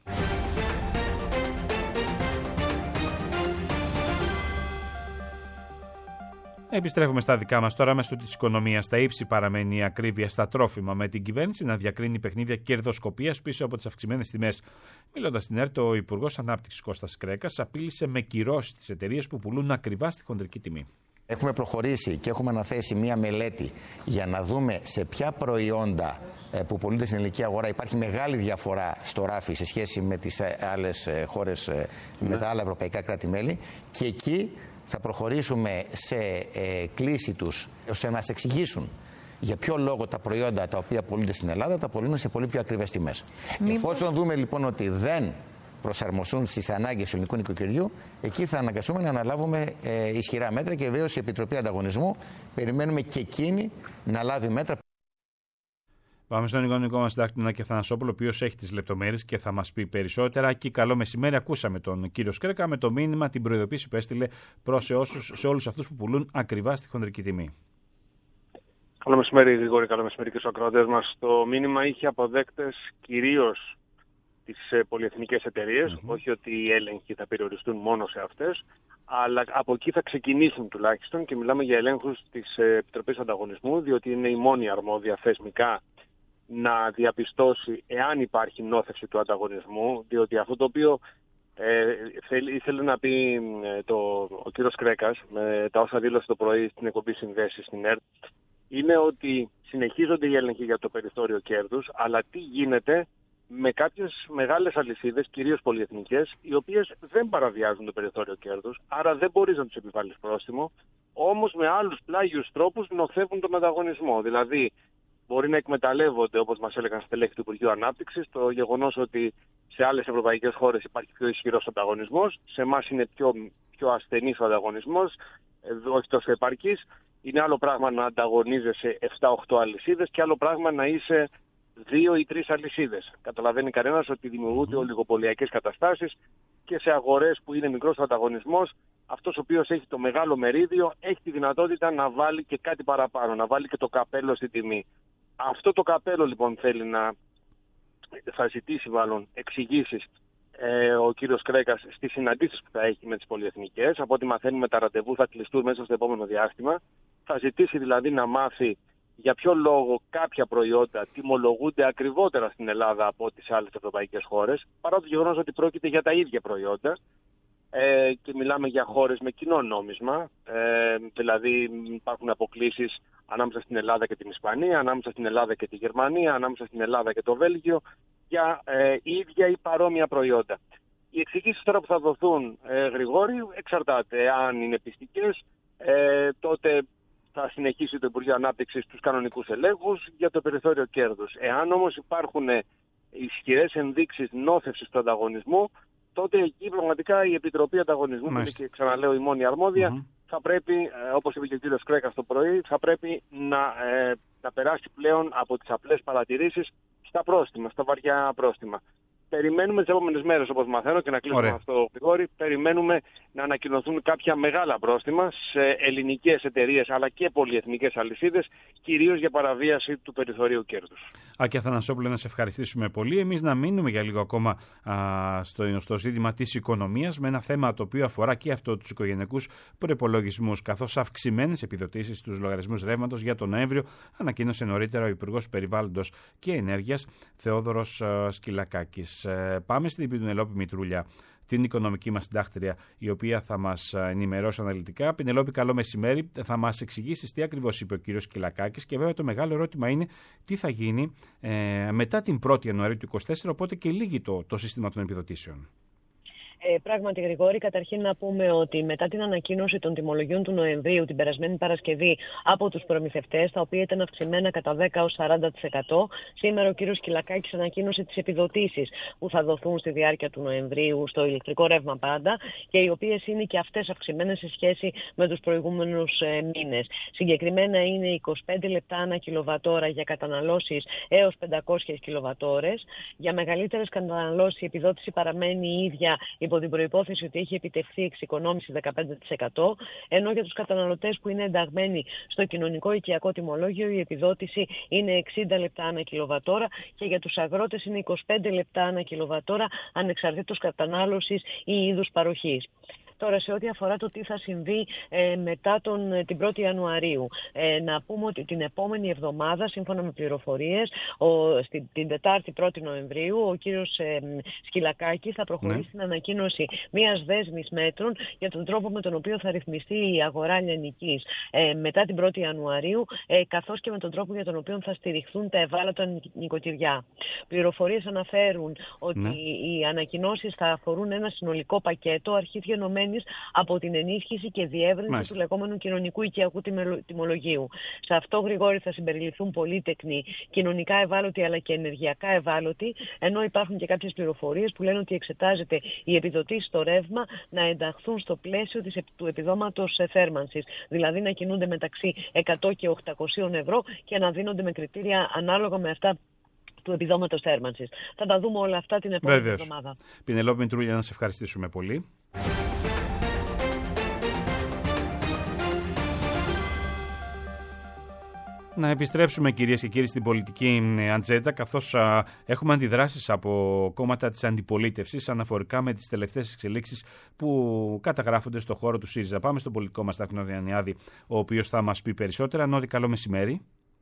Επιστρέφουμε στα δικά μας τώρα μέσω της οικονομίας. Στα ύψη παραμένει η ακρίβεια στα τρόφιμα, με την κυβέρνηση να διακρίνει παιχνίδια κερδοσκοπίας πίσω από τις αυξημένες τιμές. Μιλώντας στην ΕΡΤ, ο Υπουργός Ανάπτυξης Κώστας Κρέκας απείλησε με κυρώσεις τις εταιρείες που πουλούν ακριβά στη χοντρική τιμή. Έχουμε προχωρήσει και έχουμε αναθέσει μία μελέτη για να δούμε σε ποια προϊόντα που πωλούνται στην ελληνική αγορά υπάρχει μεγάλη διαφορά στο ράφι σε σχέση με τις άλλες χώρες, ναι. με τα άλλα ευρωπαϊκά κράτη-μέλη, και εκεί θα προχωρήσουμε σε ε, κλίση τους ώστε να μας εξηγήσουν για ποιο λόγο τα προϊόντα τα οποία πωλούνται στην Ελλάδα τα πωλούν σε πολύ πιο ακριβές τιμές. Μήπως... Εφόσον δούμε λοιπόν ότι δεν προσαρμοστούν στις ανάγκες του ελληνικού νοικοκυριού, εκεί θα αναγκαστούμε να αναλάβουμε ε, ισχυρά μέτρα, και βεβαίως η Επιτροπή Ανταγωνισμού περιμένουμε και εκείνη να λάβει μέτρα. Πάμε στον οικονομικό μας συντάκτη Άκη Αθανασόπουλο, ο οποίος έχει τις λεπτομέρειες και θα μας πει περισσότερα. Και καλό μεσημέρι. Ακούσαμε τον κύριο Σκρέκα με το μήνυμα, την προειδοποίηση που έστειλε προς όσους, σε όλους αυτούς που πουλούν ακριβά στη χονδρική τιμή. Καλό μεσημέρι, Γρηγόρη. Καλό μεσημέρι και στους ακροατές μας. Το μήνυμα είχε αποδέκτες κυρίως τις πολυεθνικές εταιρείες. Mm-hmm. Όχι ότι οι έλεγχοι θα περιοριστούν μόνο σε αυτές, αλλά από εκεί θα ξεκινήσουν τουλάχιστον, και μιλάμε για ελέγχους της Επιτροπής Ανταγωνισμού, διότι είναι η μόνη αρμόδια θεσμικά να διαπιστώσει εάν υπάρχει νόθευση του ανταγωνισμού, διότι αυτό το οποίο ε, θέλ, ήθελε να πει ε, το, ο κύριος Κρέκας με τα όσα δήλωσε το πρωί στην εκπομπή Συνδέσεις στην ΕΡΤ, είναι ότι συνεχίζονται οι έλεγχοι για το περιθώριο κέρδους, αλλά τι γίνεται με κάποιες μεγάλες αλυσίδες, κυρίως πολυεθνικές, οι οποίες δεν παραβιάζουν το περιθώριο κέρδους, άρα δεν μπορείς να τους επιβάλλεις πρόστιμο, όμως με άλλους πλάγιους τρόπους νοθεύουν τον ανταγωνισμό. Δηλαδή, μπορεί να εκμεταλλεύονται, όπως μας έλεγαν στελέχη του Υπουργείου Ανάπτυξης, το γεγονός ότι σε άλλες ευρωπαϊκές χώρες υπάρχει πιο ισχυρός ανταγωνισμός, σε εμάς είναι πιο, πιο ασθενής ο ανταγωνισμός, όχι τόσο επαρκής. Είναι άλλο πράγμα να ανταγωνίζεσαι επτά οκτώ αλυσίδες και άλλο πράγμα να είσαι δύο ή τρεις αλυσίδες. Καταλαβαίνει κανένας ότι δημιουργούνται ολιγοπωλιακές καταστάσεις, και σε αγορές που είναι μικρός ο ανταγωνισμός, αυτός ο οποίος έχει το μεγάλο μερίδιο έχει τη δυνατότητα να βάλει και κάτι παραπάνω, να βάλει και το καπέλο στην τιμή. Αυτό το καπέλο λοιπόν θέλει να θα ζητήσει μάλλον εξηγήσεις ε, ο κύριος Κρέκας στις συναντήσεις που θα έχει με τις πολυεθνικές. Από ό,τι μαθαίνουμε, τα ραντεβού θα κλειστούν μέσα στο επόμενο διάστημα. Θα ζητήσει δηλαδή να μάθει για ποιο λόγο κάποια προϊόντα τιμολογούνται ακριβότερα στην Ελλάδα από τις άλλες ευρωπαϊκές χώρες, παρά το γεγονός ότι πρόκειται για τα ίδια προϊόντα. Ε, και μιλάμε για χώρες με κοινό νόμισμα, ε, δηλαδή υπάρχουν αποκλίσεις ανάμεσα στην Ελλάδα και την Ισπανία, ανάμεσα στην Ελλάδα και τη Γερμανία, ανάμεσα στην Ελλάδα και το Βέλγιο, για ε, ίδια ή παρόμοια προϊόντα. Οι εξηγήσεις τώρα που θα δοθούν, ε, Γρηγόρη, εξαρτάται. Αν είναι πιστικές, ε, τότε θα συνεχίσει το Υπουργείο Ανάπτυξης τους κανονικούς ελέγχους για το περιθώριο κέρδους. Εάν όμως υπάρχουν ισχυρές ενδείξεις νόθευσης του ανταγωνισμού, τότε εκεί πραγματικά η Επιτροπή Ανταγωνισμού, που είναι και ξαναλέω η μόνη αρμόδια, mm-hmm. θα πρέπει, όπως είπε και ο κύριος Κρέκας το πρωί, θα πρέπει να, ε, να περάσει πλέον από τις απλές παρατηρήσεις στα πρόστιμα, στα βαριά πρόστιμα. Περιμένουμε τις επόμενες μέρες, όπως μαθαίνω, και να κλείσουμε αυτό, Γρηγόρη, περιμένουμε να ανακοινωθούν κάποια μεγάλα πρόστιμα σε ελληνικές εταιρείες αλλά και πολυεθνικές αλυσίδες, κυρίως για παραβίαση του περιθωρίου κέρδους. Άκη Αθανασόπουλε, να σε ευχαριστήσουμε πολύ. Εμείς να μείνουμε για λίγο ακόμα α, στο, στο ζήτημα της οικονομίας, με ένα θέμα το οποίο αφορά και αυτό τους οικογενειακούς προϋπολογισμούς, καθώς αυξημένες επιδοτήσεις στους λογαριασμούς ρεύματος για τον Νοέμβριο ανακοίνωσε νωρίτερα ο Υπουργός Περιβάλλοντος και Ενέργειας Θεόδωρος Σκυλακάκης. Πάμε στην Πινελόπη Μητρούλια, την οικονομική μας συντάκτρια, η οποία θα μας ενημερώσει αναλυτικά. Πινελόπη, καλό μεσημέρι. Θα μας εξηγήσεις τι ακριβώς είπε ο κύριος Σκυλακάκης, και βέβαια το μεγάλο ερώτημα είναι τι θα γίνει ε, μετά την πρώτη Ιανουαρίου του είκοσι τέσσερα, οπότε και λύγει το, το σύστημα των επιδοτήσεων. Ε, πράγματι, Γρηγόρη, καταρχήν να πούμε ότι μετά την ανακοίνωση των τιμολογιών του Νοεμβρίου την περασμένη Παρασκευή από τους προμηθευτές, τα οποία ήταν αυξημένα κατά δέκα έως σαράντα τοις εκατό, σήμερα ο κύριος Σκυλακάκης ανακοίνωσε τις επιδοτήσεις που θα δοθούν στη διάρκεια του Νοεμβρίου στο ηλεκτρικό ρεύμα πάντα, και οι οποίες είναι και αυτές αυξημένες σε σχέση με τους προηγούμενους ε, μήνες. Συγκεκριμένα είναι είκοσι πέντε λεπτά ανά κιλοβατόρα για καταναλώσεις έως πεντακόσιες κιλοβατόρες. Για μεγαλύτερες καταναλώσεις η επιδότηση παραμένει η ίδια. Η υπό την προϋπόθεση ότι έχει επιτευχθεί εξοικονόμηση δεκαπέντε τοις εκατό, ενώ για τους καταναλωτές που είναι ενταγμένοι στο κοινωνικό οικιακό τιμολόγιο η επιδότηση είναι εξήντα λεπτά ανά κιλοβατόρα και για τους αγρότες είναι είκοσι πέντε λεπτά ανά κιλοβατόρα ανεξαρτήτως κατανάλωσης ή είδους παροχής. Τώρα, σε ό,τι αφορά το τι θα συμβεί ε, μετά τον, την πρώτη Ιανουαρίου, ε, να πούμε ότι την επόμενη εβδομάδα, σύμφωνα με πληροφορίες, ο, στην, την Τετάρτη πρώτη Νοεμβρίου, ο κύριος ε, Σκυλακάκης θα προχωρήσει ναι. στην ανακοίνωση μιας δέσμης μέτρων για τον τρόπο με τον οποίο θα ρυθμιστεί η αγορά λιανικής ε, μετά την πρώτη Ιανουαρίου, ε, καθώς και με τον τρόπο για τον οποίο θα στηριχθούν τα ευάλωτα νοικοκυριά. Πληροφορίες αναφέρουν ότι ναι. οι ανακοινώσεις θα αφορούν ένα συνολικό πακέτο αρχής γενομένης από την ενίσχυση και διεύρυνση Μάλιστα. του λεγόμενου κοινωνικού οικιακού τιμολογίου. Σε αυτό, Γρηγόρη, θα συμπεριληφθούν πολύτεκνοι, κοινωνικά ευάλωτοι αλλά και ενεργειακά ευάλωτοι, ενώ υπάρχουν και κάποιες πληροφορίες που λένε ότι εξετάζεται οι επιδοτήσεις στο ρεύμα να ενταχθούν στο πλαίσιο της, του επιδόματος θέρμανσης, δηλαδή να κινούνται μεταξύ εκατό και οκτακόσια ευρώ και να δίνονται με κριτήρια ανάλογα με αυτά του επιδόματος θέρμανσης. Θα τα δούμε όλα αυτά την επόμενη Βέβαιος. εβδομάδα. Πινελόπη Μητρούλια, να σε ευχαριστήσουμε πολύ. Να επιστρέψουμε, κυρίες και κύριοι, στην πολιτική ατζέντα, καθώς α, έχουμε αντιδράσεις από κόμματα της αντιπολίτευσης αναφορικά με τις τελευταίες εξελίξεις που καταγράφονται στο χώρο του ΣΥΡΙΖΑ. Πάμε στον πολιτικό μας Νόδη Ιαννιάδη, ο οποίος θα μας πει περισσότερα. Νόδη, καλό μεσημέρι.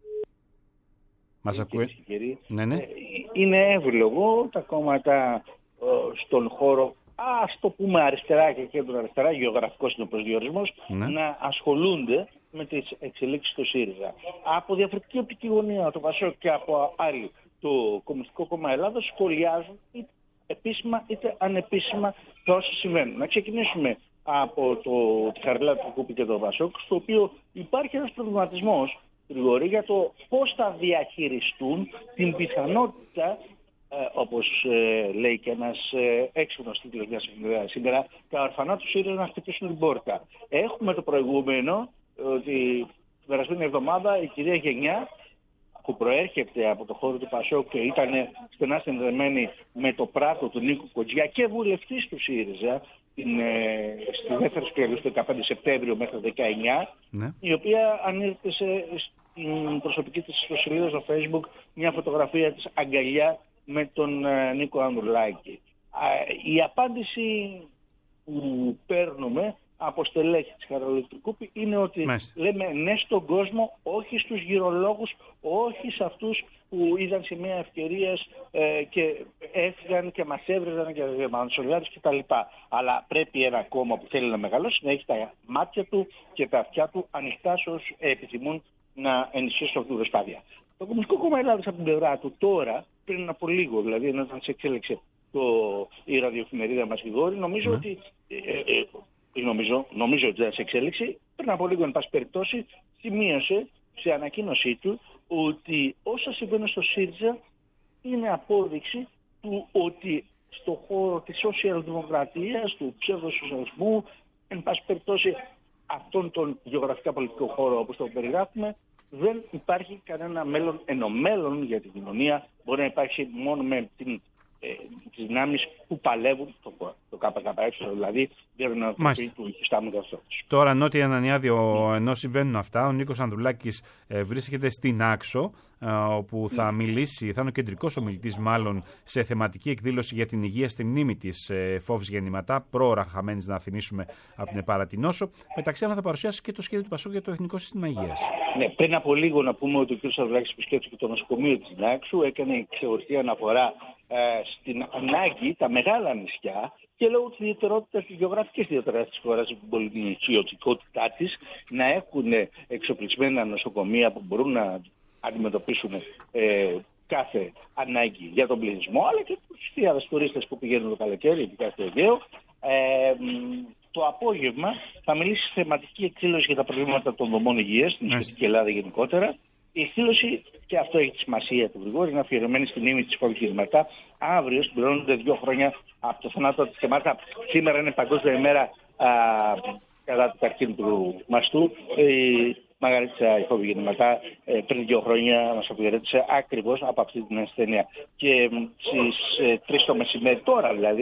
Μας ακούει? Ναι, ναι. Είναι εύλογο τα κόμματα στον χώρο, ας το πούμε αριστερά και κέντρο αριστερά, γεωγραφικός είναι ο προσδιορισμός, ναι. να ασχολούνται με τις εξελίξεις του ΣΥΡΙΖΑ. Από διαφορετική οπτική γωνία, το ΠΑΣΟΚ και από άλλη, το Κομμουνιστικό Κόμμα Ελλάδος σχολιάζουν είτε επίσημα είτε ανεπίσημα τα όσα συμβαίνουν. Να ξεκινήσουμε από το, τη Χαριλάου του Κούπη και το ΠΑΣΟΚ, στο οποίο υπάρχει ένας προβληματισμός, Γρηγόρη, για το πώς θα διαχειριστούν την πιθανότητα, ε, όπως ε, λέει και ένας ε, έξυπνος τίτλος μιας εφημερίδας σήμερα, τα ορφανά του ΣΥΡΙΖΑ να χτυπήσουν την πόρτα. Έχουμε το προηγούμενο ότι την περασμένη εβδομάδα η κυρία Γενιά, που προέρχεται από το χώρο του ΠΑΣΟΚ και ήταν στενά συνδεμένη με το πράτο του Νίκου Κοντζιά και βουλευτής του ΣΥΡΙΖΑ την, ε, στη δεύτερη σκέλη του δεκαπέντε Σεπτέμβριο μέχρι το δεκαεννιά, ναι. η οποία ανήρτησε στην προσωπική της ιστοσελίδα στο Facebook μια φωτογραφία της αγκαλιά με τον ε, Νίκο Ανδρουλάκη. Ε, η απάντηση που παίρνουμε από στελέχη της Χαριλάου του Κούπη είναι ότι Μάλιστα. λέμε ναι στον κόσμο, όχι στους γυρολόγους, όχι σε αυτούς που είδαν σημεία ευκαιρίας ε, και έφυγαν και μας έβριζαν και μανσολιάδες κτλ. Αλλά πρέπει ένα κόμμα που θέλει να μεγαλώσει να έχει τα μάτια του και τα αυτιά του ανοιχτά σε όσους επιθυμούν να ενισχύσουν αυτή την προσπάθεια. Το Κομμουνιστικό Κόμμα Ελλάδος από την πλευρά του τώρα, πριν από λίγο, δηλαδή ενώ όταν σε εξέλιξε το, η ραδιοεφημερίδα μας Γρηγόρη, νομίζω ναι. ότι ε, ε, Νομίζω, νομίζω ότι δεν σε εξέλιξη. Πριν από λίγο, εν πάση περιπτώσει, σημείωσε σε ανακοίνωσή του ότι όσα συμβαίνουν στο ΣΥΡΙΖΑ είναι απόδειξη του ότι στον χώρο της σοσιαλδημοκρατίας, του ψευδοσοσιαλισμού, εν πάση περιπτώσει αυτόν τον γεωγραφικά πολιτικό χώρο όπως το περιγράφουμε, δεν υπάρχει κανένα μέλλον ενωμένων για την κοινωνία. Μπορεί να υπάρξει μόνο με την Ε, τις δυνάμεις που παλεύουν το, το ΚΚΕ, δηλαδή δεν είναι του υφιστάμενου καθεστώτος. Τώρα, Νότια Ιαννιάδη, ενώ συμβαίνουν αυτά, ο Νίκος Ανδρουλάκης ε, βρίσκεται στην Άξο, ε, όπου θα μιλήσει, θα είναι ο κεντρικός ομιλητής μάλλον, σε θεματική εκδήλωση για την υγεία στη μνήμη της ε, Φόβης Γεννηματά, πρόωρα χαμένης να θυμίσουμε από την Επάρα την Νόσο. Μεταξύ άλλων θα παρουσιάσει και το σχέδιο του ΠΑΣΟΚ για το Εθνικό Σύστημα Υγείας. Ναι, πριν από λίγο να πούμε ότι ο κ. Ανδρουλάκης επισκέφθηκε το νοσοκομείο της Άξου, έκανε ξεχωριστή αναφορά στην ανάγκη τα μεγάλα νησιά και λόγω της ιδιαιτερότητας, της γεωγραφικής ιδιαιτερότητας της χώρας, την πολυνησιωτικότητά της, να έχουν εξοπλισμένα νοσοκομεία που μπορούν να αντιμετωπίσουν ε, κάθε ανάγκη για τον πληθυσμό, αλλά και τους χιλιάδες τουρίστες που πηγαίνουν το καλοκαίρι, ειδικά στο Αιγαίο. Ε, το απόγευμα θα μιλήσει σε θεματική εκδήλωση για τα προβλήματα των δομών υγείας, στην Νησιωτική Ελλάδα γενικότερα. Η εκδήλωση, και αυτό έχει τη σημασία του Γρηγόρη, είναι αφιερωμένη στη μνήμη της Φόβης Γεννηματά. Αύριο συμπληρώνονται δύο χρόνια από το θανάτο της Γεννηματά. Σήμερα είναι Παγκόσμια ημέρα α, κατά του καρκίνου του μαστού. Η Μαργαρίτσα η Φόβη Γεννηματά ε, πριν δύο χρόνια μας αποχαιρέτησε ακριβώς από αυτή την ασθένεια. Και στις ε, τρεις το μεσημέρι, τώρα δηλαδή,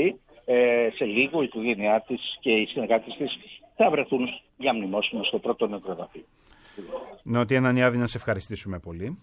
ε, σε λίγο η οικογένειά της και οι συνεργάτες της θα βρεθούν για μνημόσυνο στο πρώτο νεκροταφείο. Νότια Ανανιάδη, να σε ευχαριστήσουμε πολύ.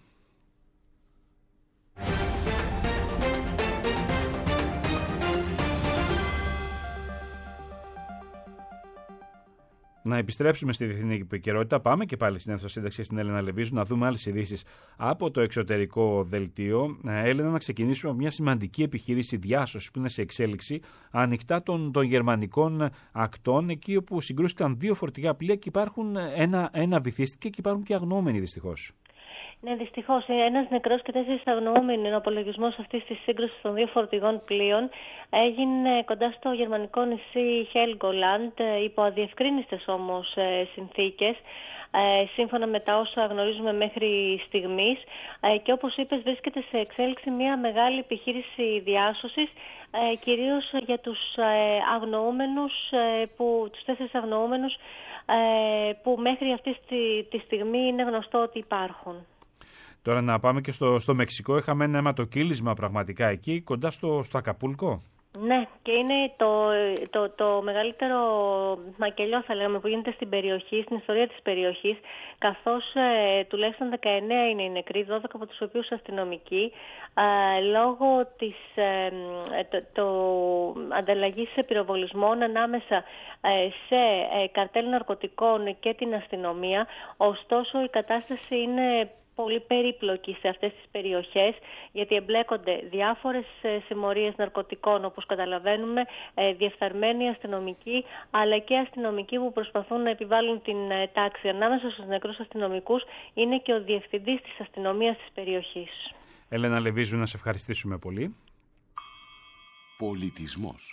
Να επιστρέψουμε στη διεθνή επικαιρότητα. Πάμε και πάλι στην αίθουσα σύνταξη στην Έλενα Λεβίζου να δούμε άλλες ειδήσεις από το εξωτερικό δελτίο. Έλενα, να ξεκινήσουμε από μια σημαντική επιχείρηση διάσωσης που είναι σε εξέλιξη ανοιχτά των, των γερμανικών ακτών, εκεί όπου συγκρούστηκαν δύο φορτηγά πλοία και υπάρχουν ένα, ένα βυθίστηκε και υπάρχουν και αγνοούμενοι δυστυχώς. Ναι, δυστυχώς. Ένας νεκρός και τέσσερις αγνοούμενοι. Ο απολογισμός αυτής της σύγκρουσης των δύο φορτηγών πλοίων έγινε κοντά στο γερμανικό νησί Χέλγκολαντ, υπό αδιευκρίνιστες όμως συνθήκες, σύμφωνα με τα όσα γνωρίζουμε μέχρι στιγμής. Και όπως είπες, βρίσκεται σε εξέλιξη μια μεγάλη επιχείρηση διάσωσης, κυρίως για τους αγνοούμενους, που, τους τέσσερις αγνοούμενους, που μέχρι αυτή τη στιγμή είναι γνωστό ότι υπάρχουν. Τώρα να πάμε και στο, στο Μεξικό. Είχαμε ένα αιματοκύλισμα πραγματικά εκεί, κοντά στο, στο Ακαπούλκο. Ναι, και είναι το, το, το μεγαλύτερο μακελιό, θα λέγαμε, που γίνεται στην περιοχή, στην ιστορία της περιοχής, καθώς ε, τουλάχιστον δεκαεννέα είναι οι νεκροί, δώδεκα από τους οποίους αστυνομικοί, ε, λόγω της ε, το, το ανταλλαγής πυροβολισμών ανάμεσα ε, σε ε, καρτέλ ναρκωτικών και την αστυνομία. Ωστόσο, η κατάσταση είναι πολύ περίπλοκη σε αυτές τις περιοχές, γιατί εμπλέκονται διάφορες συμμορίες ναρκωτικών, όπως καταλαβαίνουμε, διεφθαρμένοι αστυνομικοί, αλλά και αστυνομικοί που προσπαθούν να επιβάλλουν την τάξη. Ανάμεσα στους νεκρούς αστυνομικούς είναι και ο διευθυντής της αστυνομίας της περιοχής. Έλενα Λεβίζου, να σε ευχαριστήσουμε πολύ. Πολιτισμός.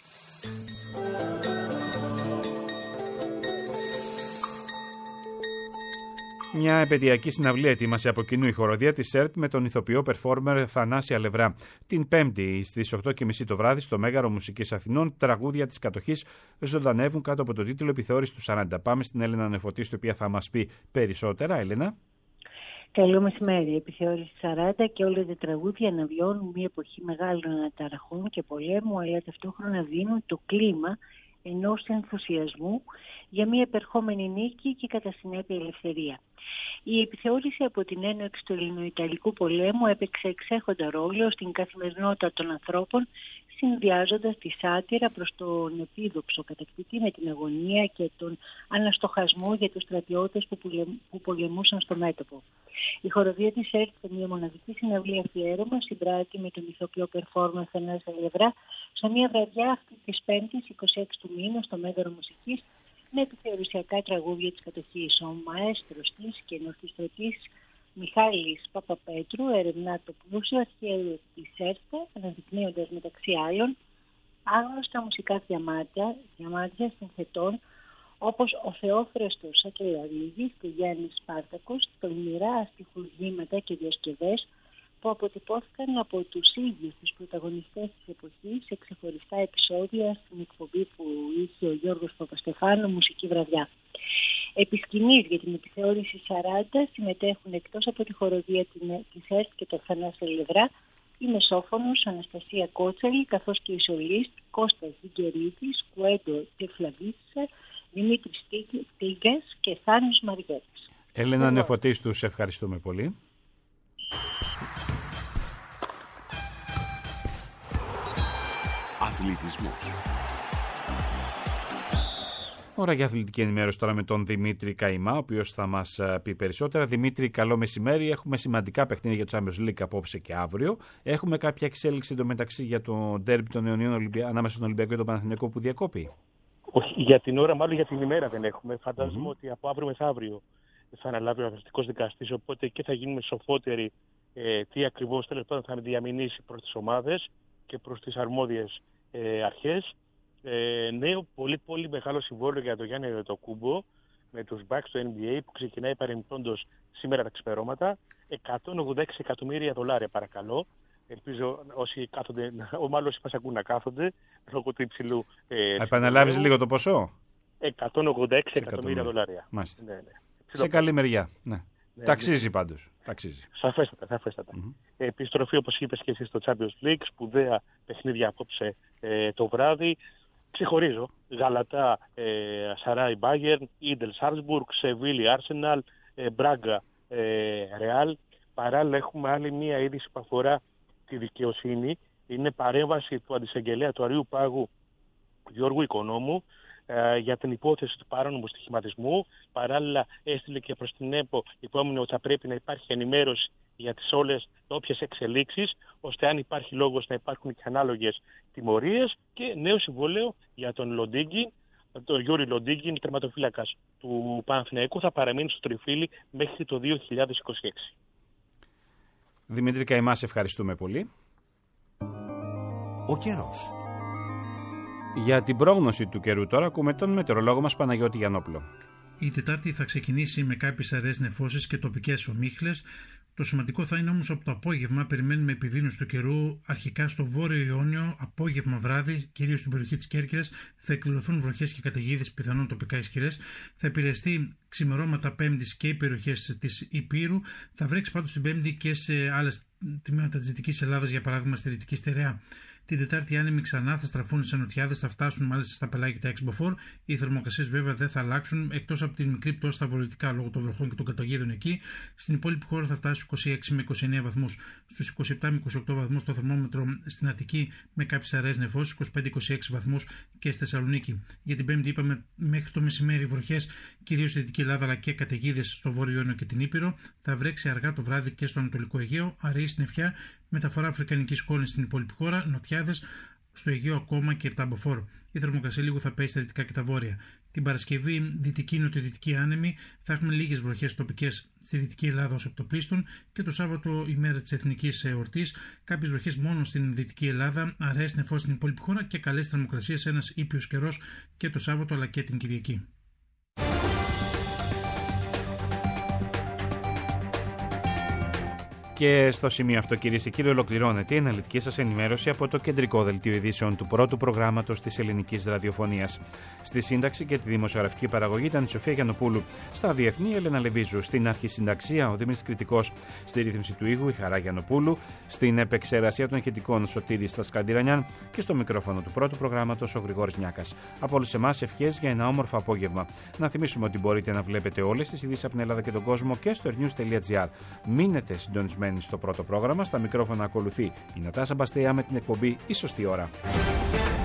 Μια επαιτειακή συναυλία ετοίμασε από κοινού η χοροδία της ΕΡΤ με τον ηθοποιό περφόρμερ Θανάση Αλευρά. Την Πέμπτη στις οκτώ και μισή το βράδυ στο Μέγαρο Μουσικής Αθηνών, τραγούδια της κατοχής ζωντανεύουν κάτω από το τίτλο Επιθεώρηση του σαράντα. Πάμε στην Έλενα Νεφωτίστου, η οποία θα μας πει περισσότερα. Έλενα. Καλό μεσημέρι. Η Επιθεώρηση σαράντα και όλα τα τραγούδια αναβιώνουν μια εποχή μεγάλων αναταραχών και πολέμου, αλλά ταυτόχρονα δίνουν το κλίμα ενός ενθουσιασμού για μια επερχόμενη νίκη και κατά συνέπεια ελευθερία. Η επιθεώρηση από την έναρξη του Ελληνοϊταλικού πολέμου έπαιξε εξέχοντα ρόλο στην καθημερινότητα των ανθρώπων, συνδυάζοντας τη σάτυρα προς τον επίδοξο κατακτητή με την αγωνία και τον αναστοχασμό για τους στρατιώτες που, που πολεμούσαν στο μέτωπο. Η χοροδία της ΕΡΤ σε μια μοναδική συναυλία αφιέρωμα συμπράττει με τον ηθοποιό περφόρμερ Θανάση Αλευρά σε μια βραδιά αυτή της Πέμπτης εικοστή έκτη του μήνα στο Μέγαρο Μουσικής, με επιθεωρησιακά τραγούδια της κατοχής. Ο μαέστρος της και ενορχιστρωτής Μιχάλης Παπαπέτρου ερευνά το πλούσιο αρχαίο της ΕΡΤ, αναδεικνύοντας μεταξύ άλλων άγνωστα μουσικά διαμάτια, διαμάτια συνθετών όπως ο Θεόφρεστος Ακελαρίδης και Γιάννης Σπάρτακος, τολμηρά αστιχουργήματα και διασκευές που αποτυπώθηκαν από τους ίδιους τους πρωταγωνιστές της εποχής σε ξεχωριστά επεισόδια στην εκπομπή που είχε ο Γιώργος Παπαστεφάνου, Μουσική Βραδιά. Επί σκηνής για την επιθεώρηση σαράντα συμμετέχουν εκτός από τη χοροδία της ΕΡΤ και το Θανάση Αλευρά η μεσόφωνος Αναστασία Κότσαλη, καθώς και η σολίστ Κώστας Δικερίδης, Κουέντο Τεφλαβίτσα, Δημήτρης Τίγκας και Θάνος Μαριέτης. Έλενα Νεφωτίστου, σε ευχαριστούμε πολύ. Αθλητισμός. Ώρα για αθλητική ενημέρωση τώρα με τον Δημήτρη Καϊμά, ο οποίος θα μας πει περισσότερα. Δημήτρη, καλό μεσημέρι. Έχουμε σημαντικά παιχνίδια για το Champions League απόψε και αύριο. Έχουμε κάποια εξέλιξη εντωμεταξύ για το ντέρμπι των αιωνίων Ολυμπια... ανάμεσα στον Ολυμπιακό και τον Παναθηναϊκό που διακόπη? Όχι, για την ώρα, μάλλον για την ημέρα δεν έχουμε. Φαντάζομαι mm-hmm. ότι από αύριο μεθαύριο θα αναλάβει ο αθλητικός δικαστής, οπότε και θα γίνουμε σοφότεροι ε, τι ακριβώς τέλος πάντων θα διαμηνήσει προς τις ομάδες και προς τις αρμόδιες ε, αρχές. Ε, νέο πολύ πολύ μεγάλο συμβόλαιο για τον Γιάννη Αντετοκούμπο με τους Bucks του N B A που ξεκινάει παρεμπιπτόντως σήμερα τα ξημερώματα. εκατόν ογδόντα έξι εκατομμύρια δολάρια, παρακαλώ. Ελπίζω όσοι κάθονται, μάλλον όσοι μας ακούν να κάθονται λόγω του υψηλού. Ε, Επαναλάβεις λίγο το ποσό. εκατόν ογδόντα έξι εκατομμύρια δολάρια. Μάλιστα. Ναι, ναι. Σε καλή μεριά. Ναι. Ναι, ταξίζει ναι. πάντως. Ταξίζει. Σαφέστατα, σαφέστατα. Mm-hmm. Επιστροφή, όπως είπες και εσύ, στο Champions League. Σπουδαία παιχνίδια απόψε ε, το βράδυ. Ξεχωρίζω. Γαλατά, ε, Σαράι Μπάγερν, Ίντελ Σάλτσμπουργκ, Σεβίλη Άρσεναλ, ε, Μπράγκα ε, Ρεάλ. Παράλληλα έχουμε άλλη μία είδηση που αφορά τη δικαιοσύνη. Είναι παρέμβαση του αντισαγγελέα του Αριού Πάγου Γιώργου Οικονόμου ε, για την υπόθεση του παράνομου στοιχηματισμού. Παράλληλα έστειλε και προς την ΕΠΟ υπόμενο ότι θα πρέπει να υπάρχει ενημέρωση για τις όλες όποιες εξελίξεις, ώστε αν υπάρχει λόγος να υπάρχουν και ανάλογες τιμωρίες, και νέο συμβόλαιο για τον Λοντίγκιν, τον Γιούρι Λοντίγκιν, τερματοφύλακας του Παναθηναϊκού, θα παραμείνει στο Τριφύλι μέχρι το δύο χιλιάδες είκοσι έξι. Δημήτρη Καημά, σε ευχαριστούμε πολύ. Ο καιρός. Για την πρόγνωση του καιρού τώρα ακούμε τον μετεωρολόγο μας Παναγιώτη Γιαννόπουλο. Η Τετάρτη θα ξεκινήσει με κάποιες αραιές νεφώσεις και τοπικές ομίχλες. Το σημαντικό θα είναι όμως από το απόγευμα. Περιμένουμε επιδείνωση του καιρού αρχικά στο βόρειο Ιόνιο, απόγευμα βράδυ, κυρίως στην περιοχή της Κέρκυρας, θα εκδηλωθούν βροχές και καταιγίδες, πιθανόν τοπικά ισχυρές. Θα επηρεαστεί ξημερώματα Πέμπτης και οι περιοχές της Υπήρου. Θα βρέξει πάντως την Πέμπτη και σε άλλες τμήματα της Δυτικής Ελλάδας, για παράδειγμα στη Δυτική Στερεά. Την Τετάρτη οι άνεμοι ξανά θα στραφούν σε νοτιάδες, θα φτάσουν μάλιστα στα πελάγια Εξμποφόρ. Οι θερμοκρασίες βέβαια δεν θα αλλάξουν, εκτός από την μικρή πτώση στα βορειοδυτικά λόγω των βροχών και των καταιγίδων εκεί. Στην υπόλοιπη χώρα θα φτάσει στους είκοσι έξι με είκοσι εννέα βαθμούς. Στους είκοσι επτά με είκοσι οκτώ βαθμούς το θερμόμετρο στην Αττική, με κάποιες αραιές νεφώσεις, είκοσι πέντε με είκοσι έξι βαθμούς και στη Θεσσαλονίκη. Για την Πέμπτη είπαμε μέχρι το μεσημέρι βροχές, κυρίως στη Δυτική Ελλάδα, αλλά και καταιγίδες στο Βόρειο Ιόνιο και την Ήπειρο. Θα βρέξει αργά το βράδυ και στο Ανατολικό Αιγαίο, αραιή συννεφιά, μεταφορά αφρικανικής σκόνης στην υπόλοιπη χώρα, νοτιάδες στο Αιγαίο ακόμα και Ερταμποφόρ. Η θερμοκρασία λίγο θα πέσει στα δυτικά και τα βόρεια. Την Παρασκευή, δυτική νοτιοδυτική άνεμη, θα έχουμε λίγες βροχές τοπικές στη Δυτική Ελλάδα ως επιτοπλίστων, και το Σάββατο, ημέρα της Εθνικής Εορτής, κάποιες βροχές μόνο στην Δυτική Ελλάδα, αραιές νεφώσεις στην υπόλοιπη χώρα και καλές θερμοκρασίες, ένας ήπιος καιρός και το Σάββατο αλλά και την Κυριακή. Και στο σημείο αυτό, κυρίες και κύριοι, ολοκληρώνεται η αναλυτική σας ενημέρωση από το κεντρικό δελτίο ειδήσεων του πρώτου προγράμματος της ελληνικής ραδιοφωνίας. Στη σύνταξη και τη δημοσιογραφική παραγωγή ήταν η Σοφία Γιαννοπούλου. Στα διεθνή, η Έλενα Λεβίζου. Στην αρχισυνταξία, ο Δημήτρης Κρητικός. Στη ρύθμιση του ήχου, η Χαρά Γιαννοπούλου. Στην επεξεργασία των ηχητικών, Σωτήρης Στασκαντηρανιάν. Και στο μικρόφωνο του πρώτου προγράμματος, ο Γρηγόρης Νιάκας. Από όλους εμάς, ευχές για ένα όμορφο απόγευμα. Να θυμίσουμε ότι μπορείτε να βλέπετε όλες τις ειδήσεις από την Ελλάδα και τον κόσμο και στο airnews τελεία gr. Μείνετε συντονισμένοι στο πρώτο πρόγραμμα. Στα μικρόφωνα ακολουθεί η Νατάσα Μπαστέα με την εκπομπή «Η Σωστή Ώρα».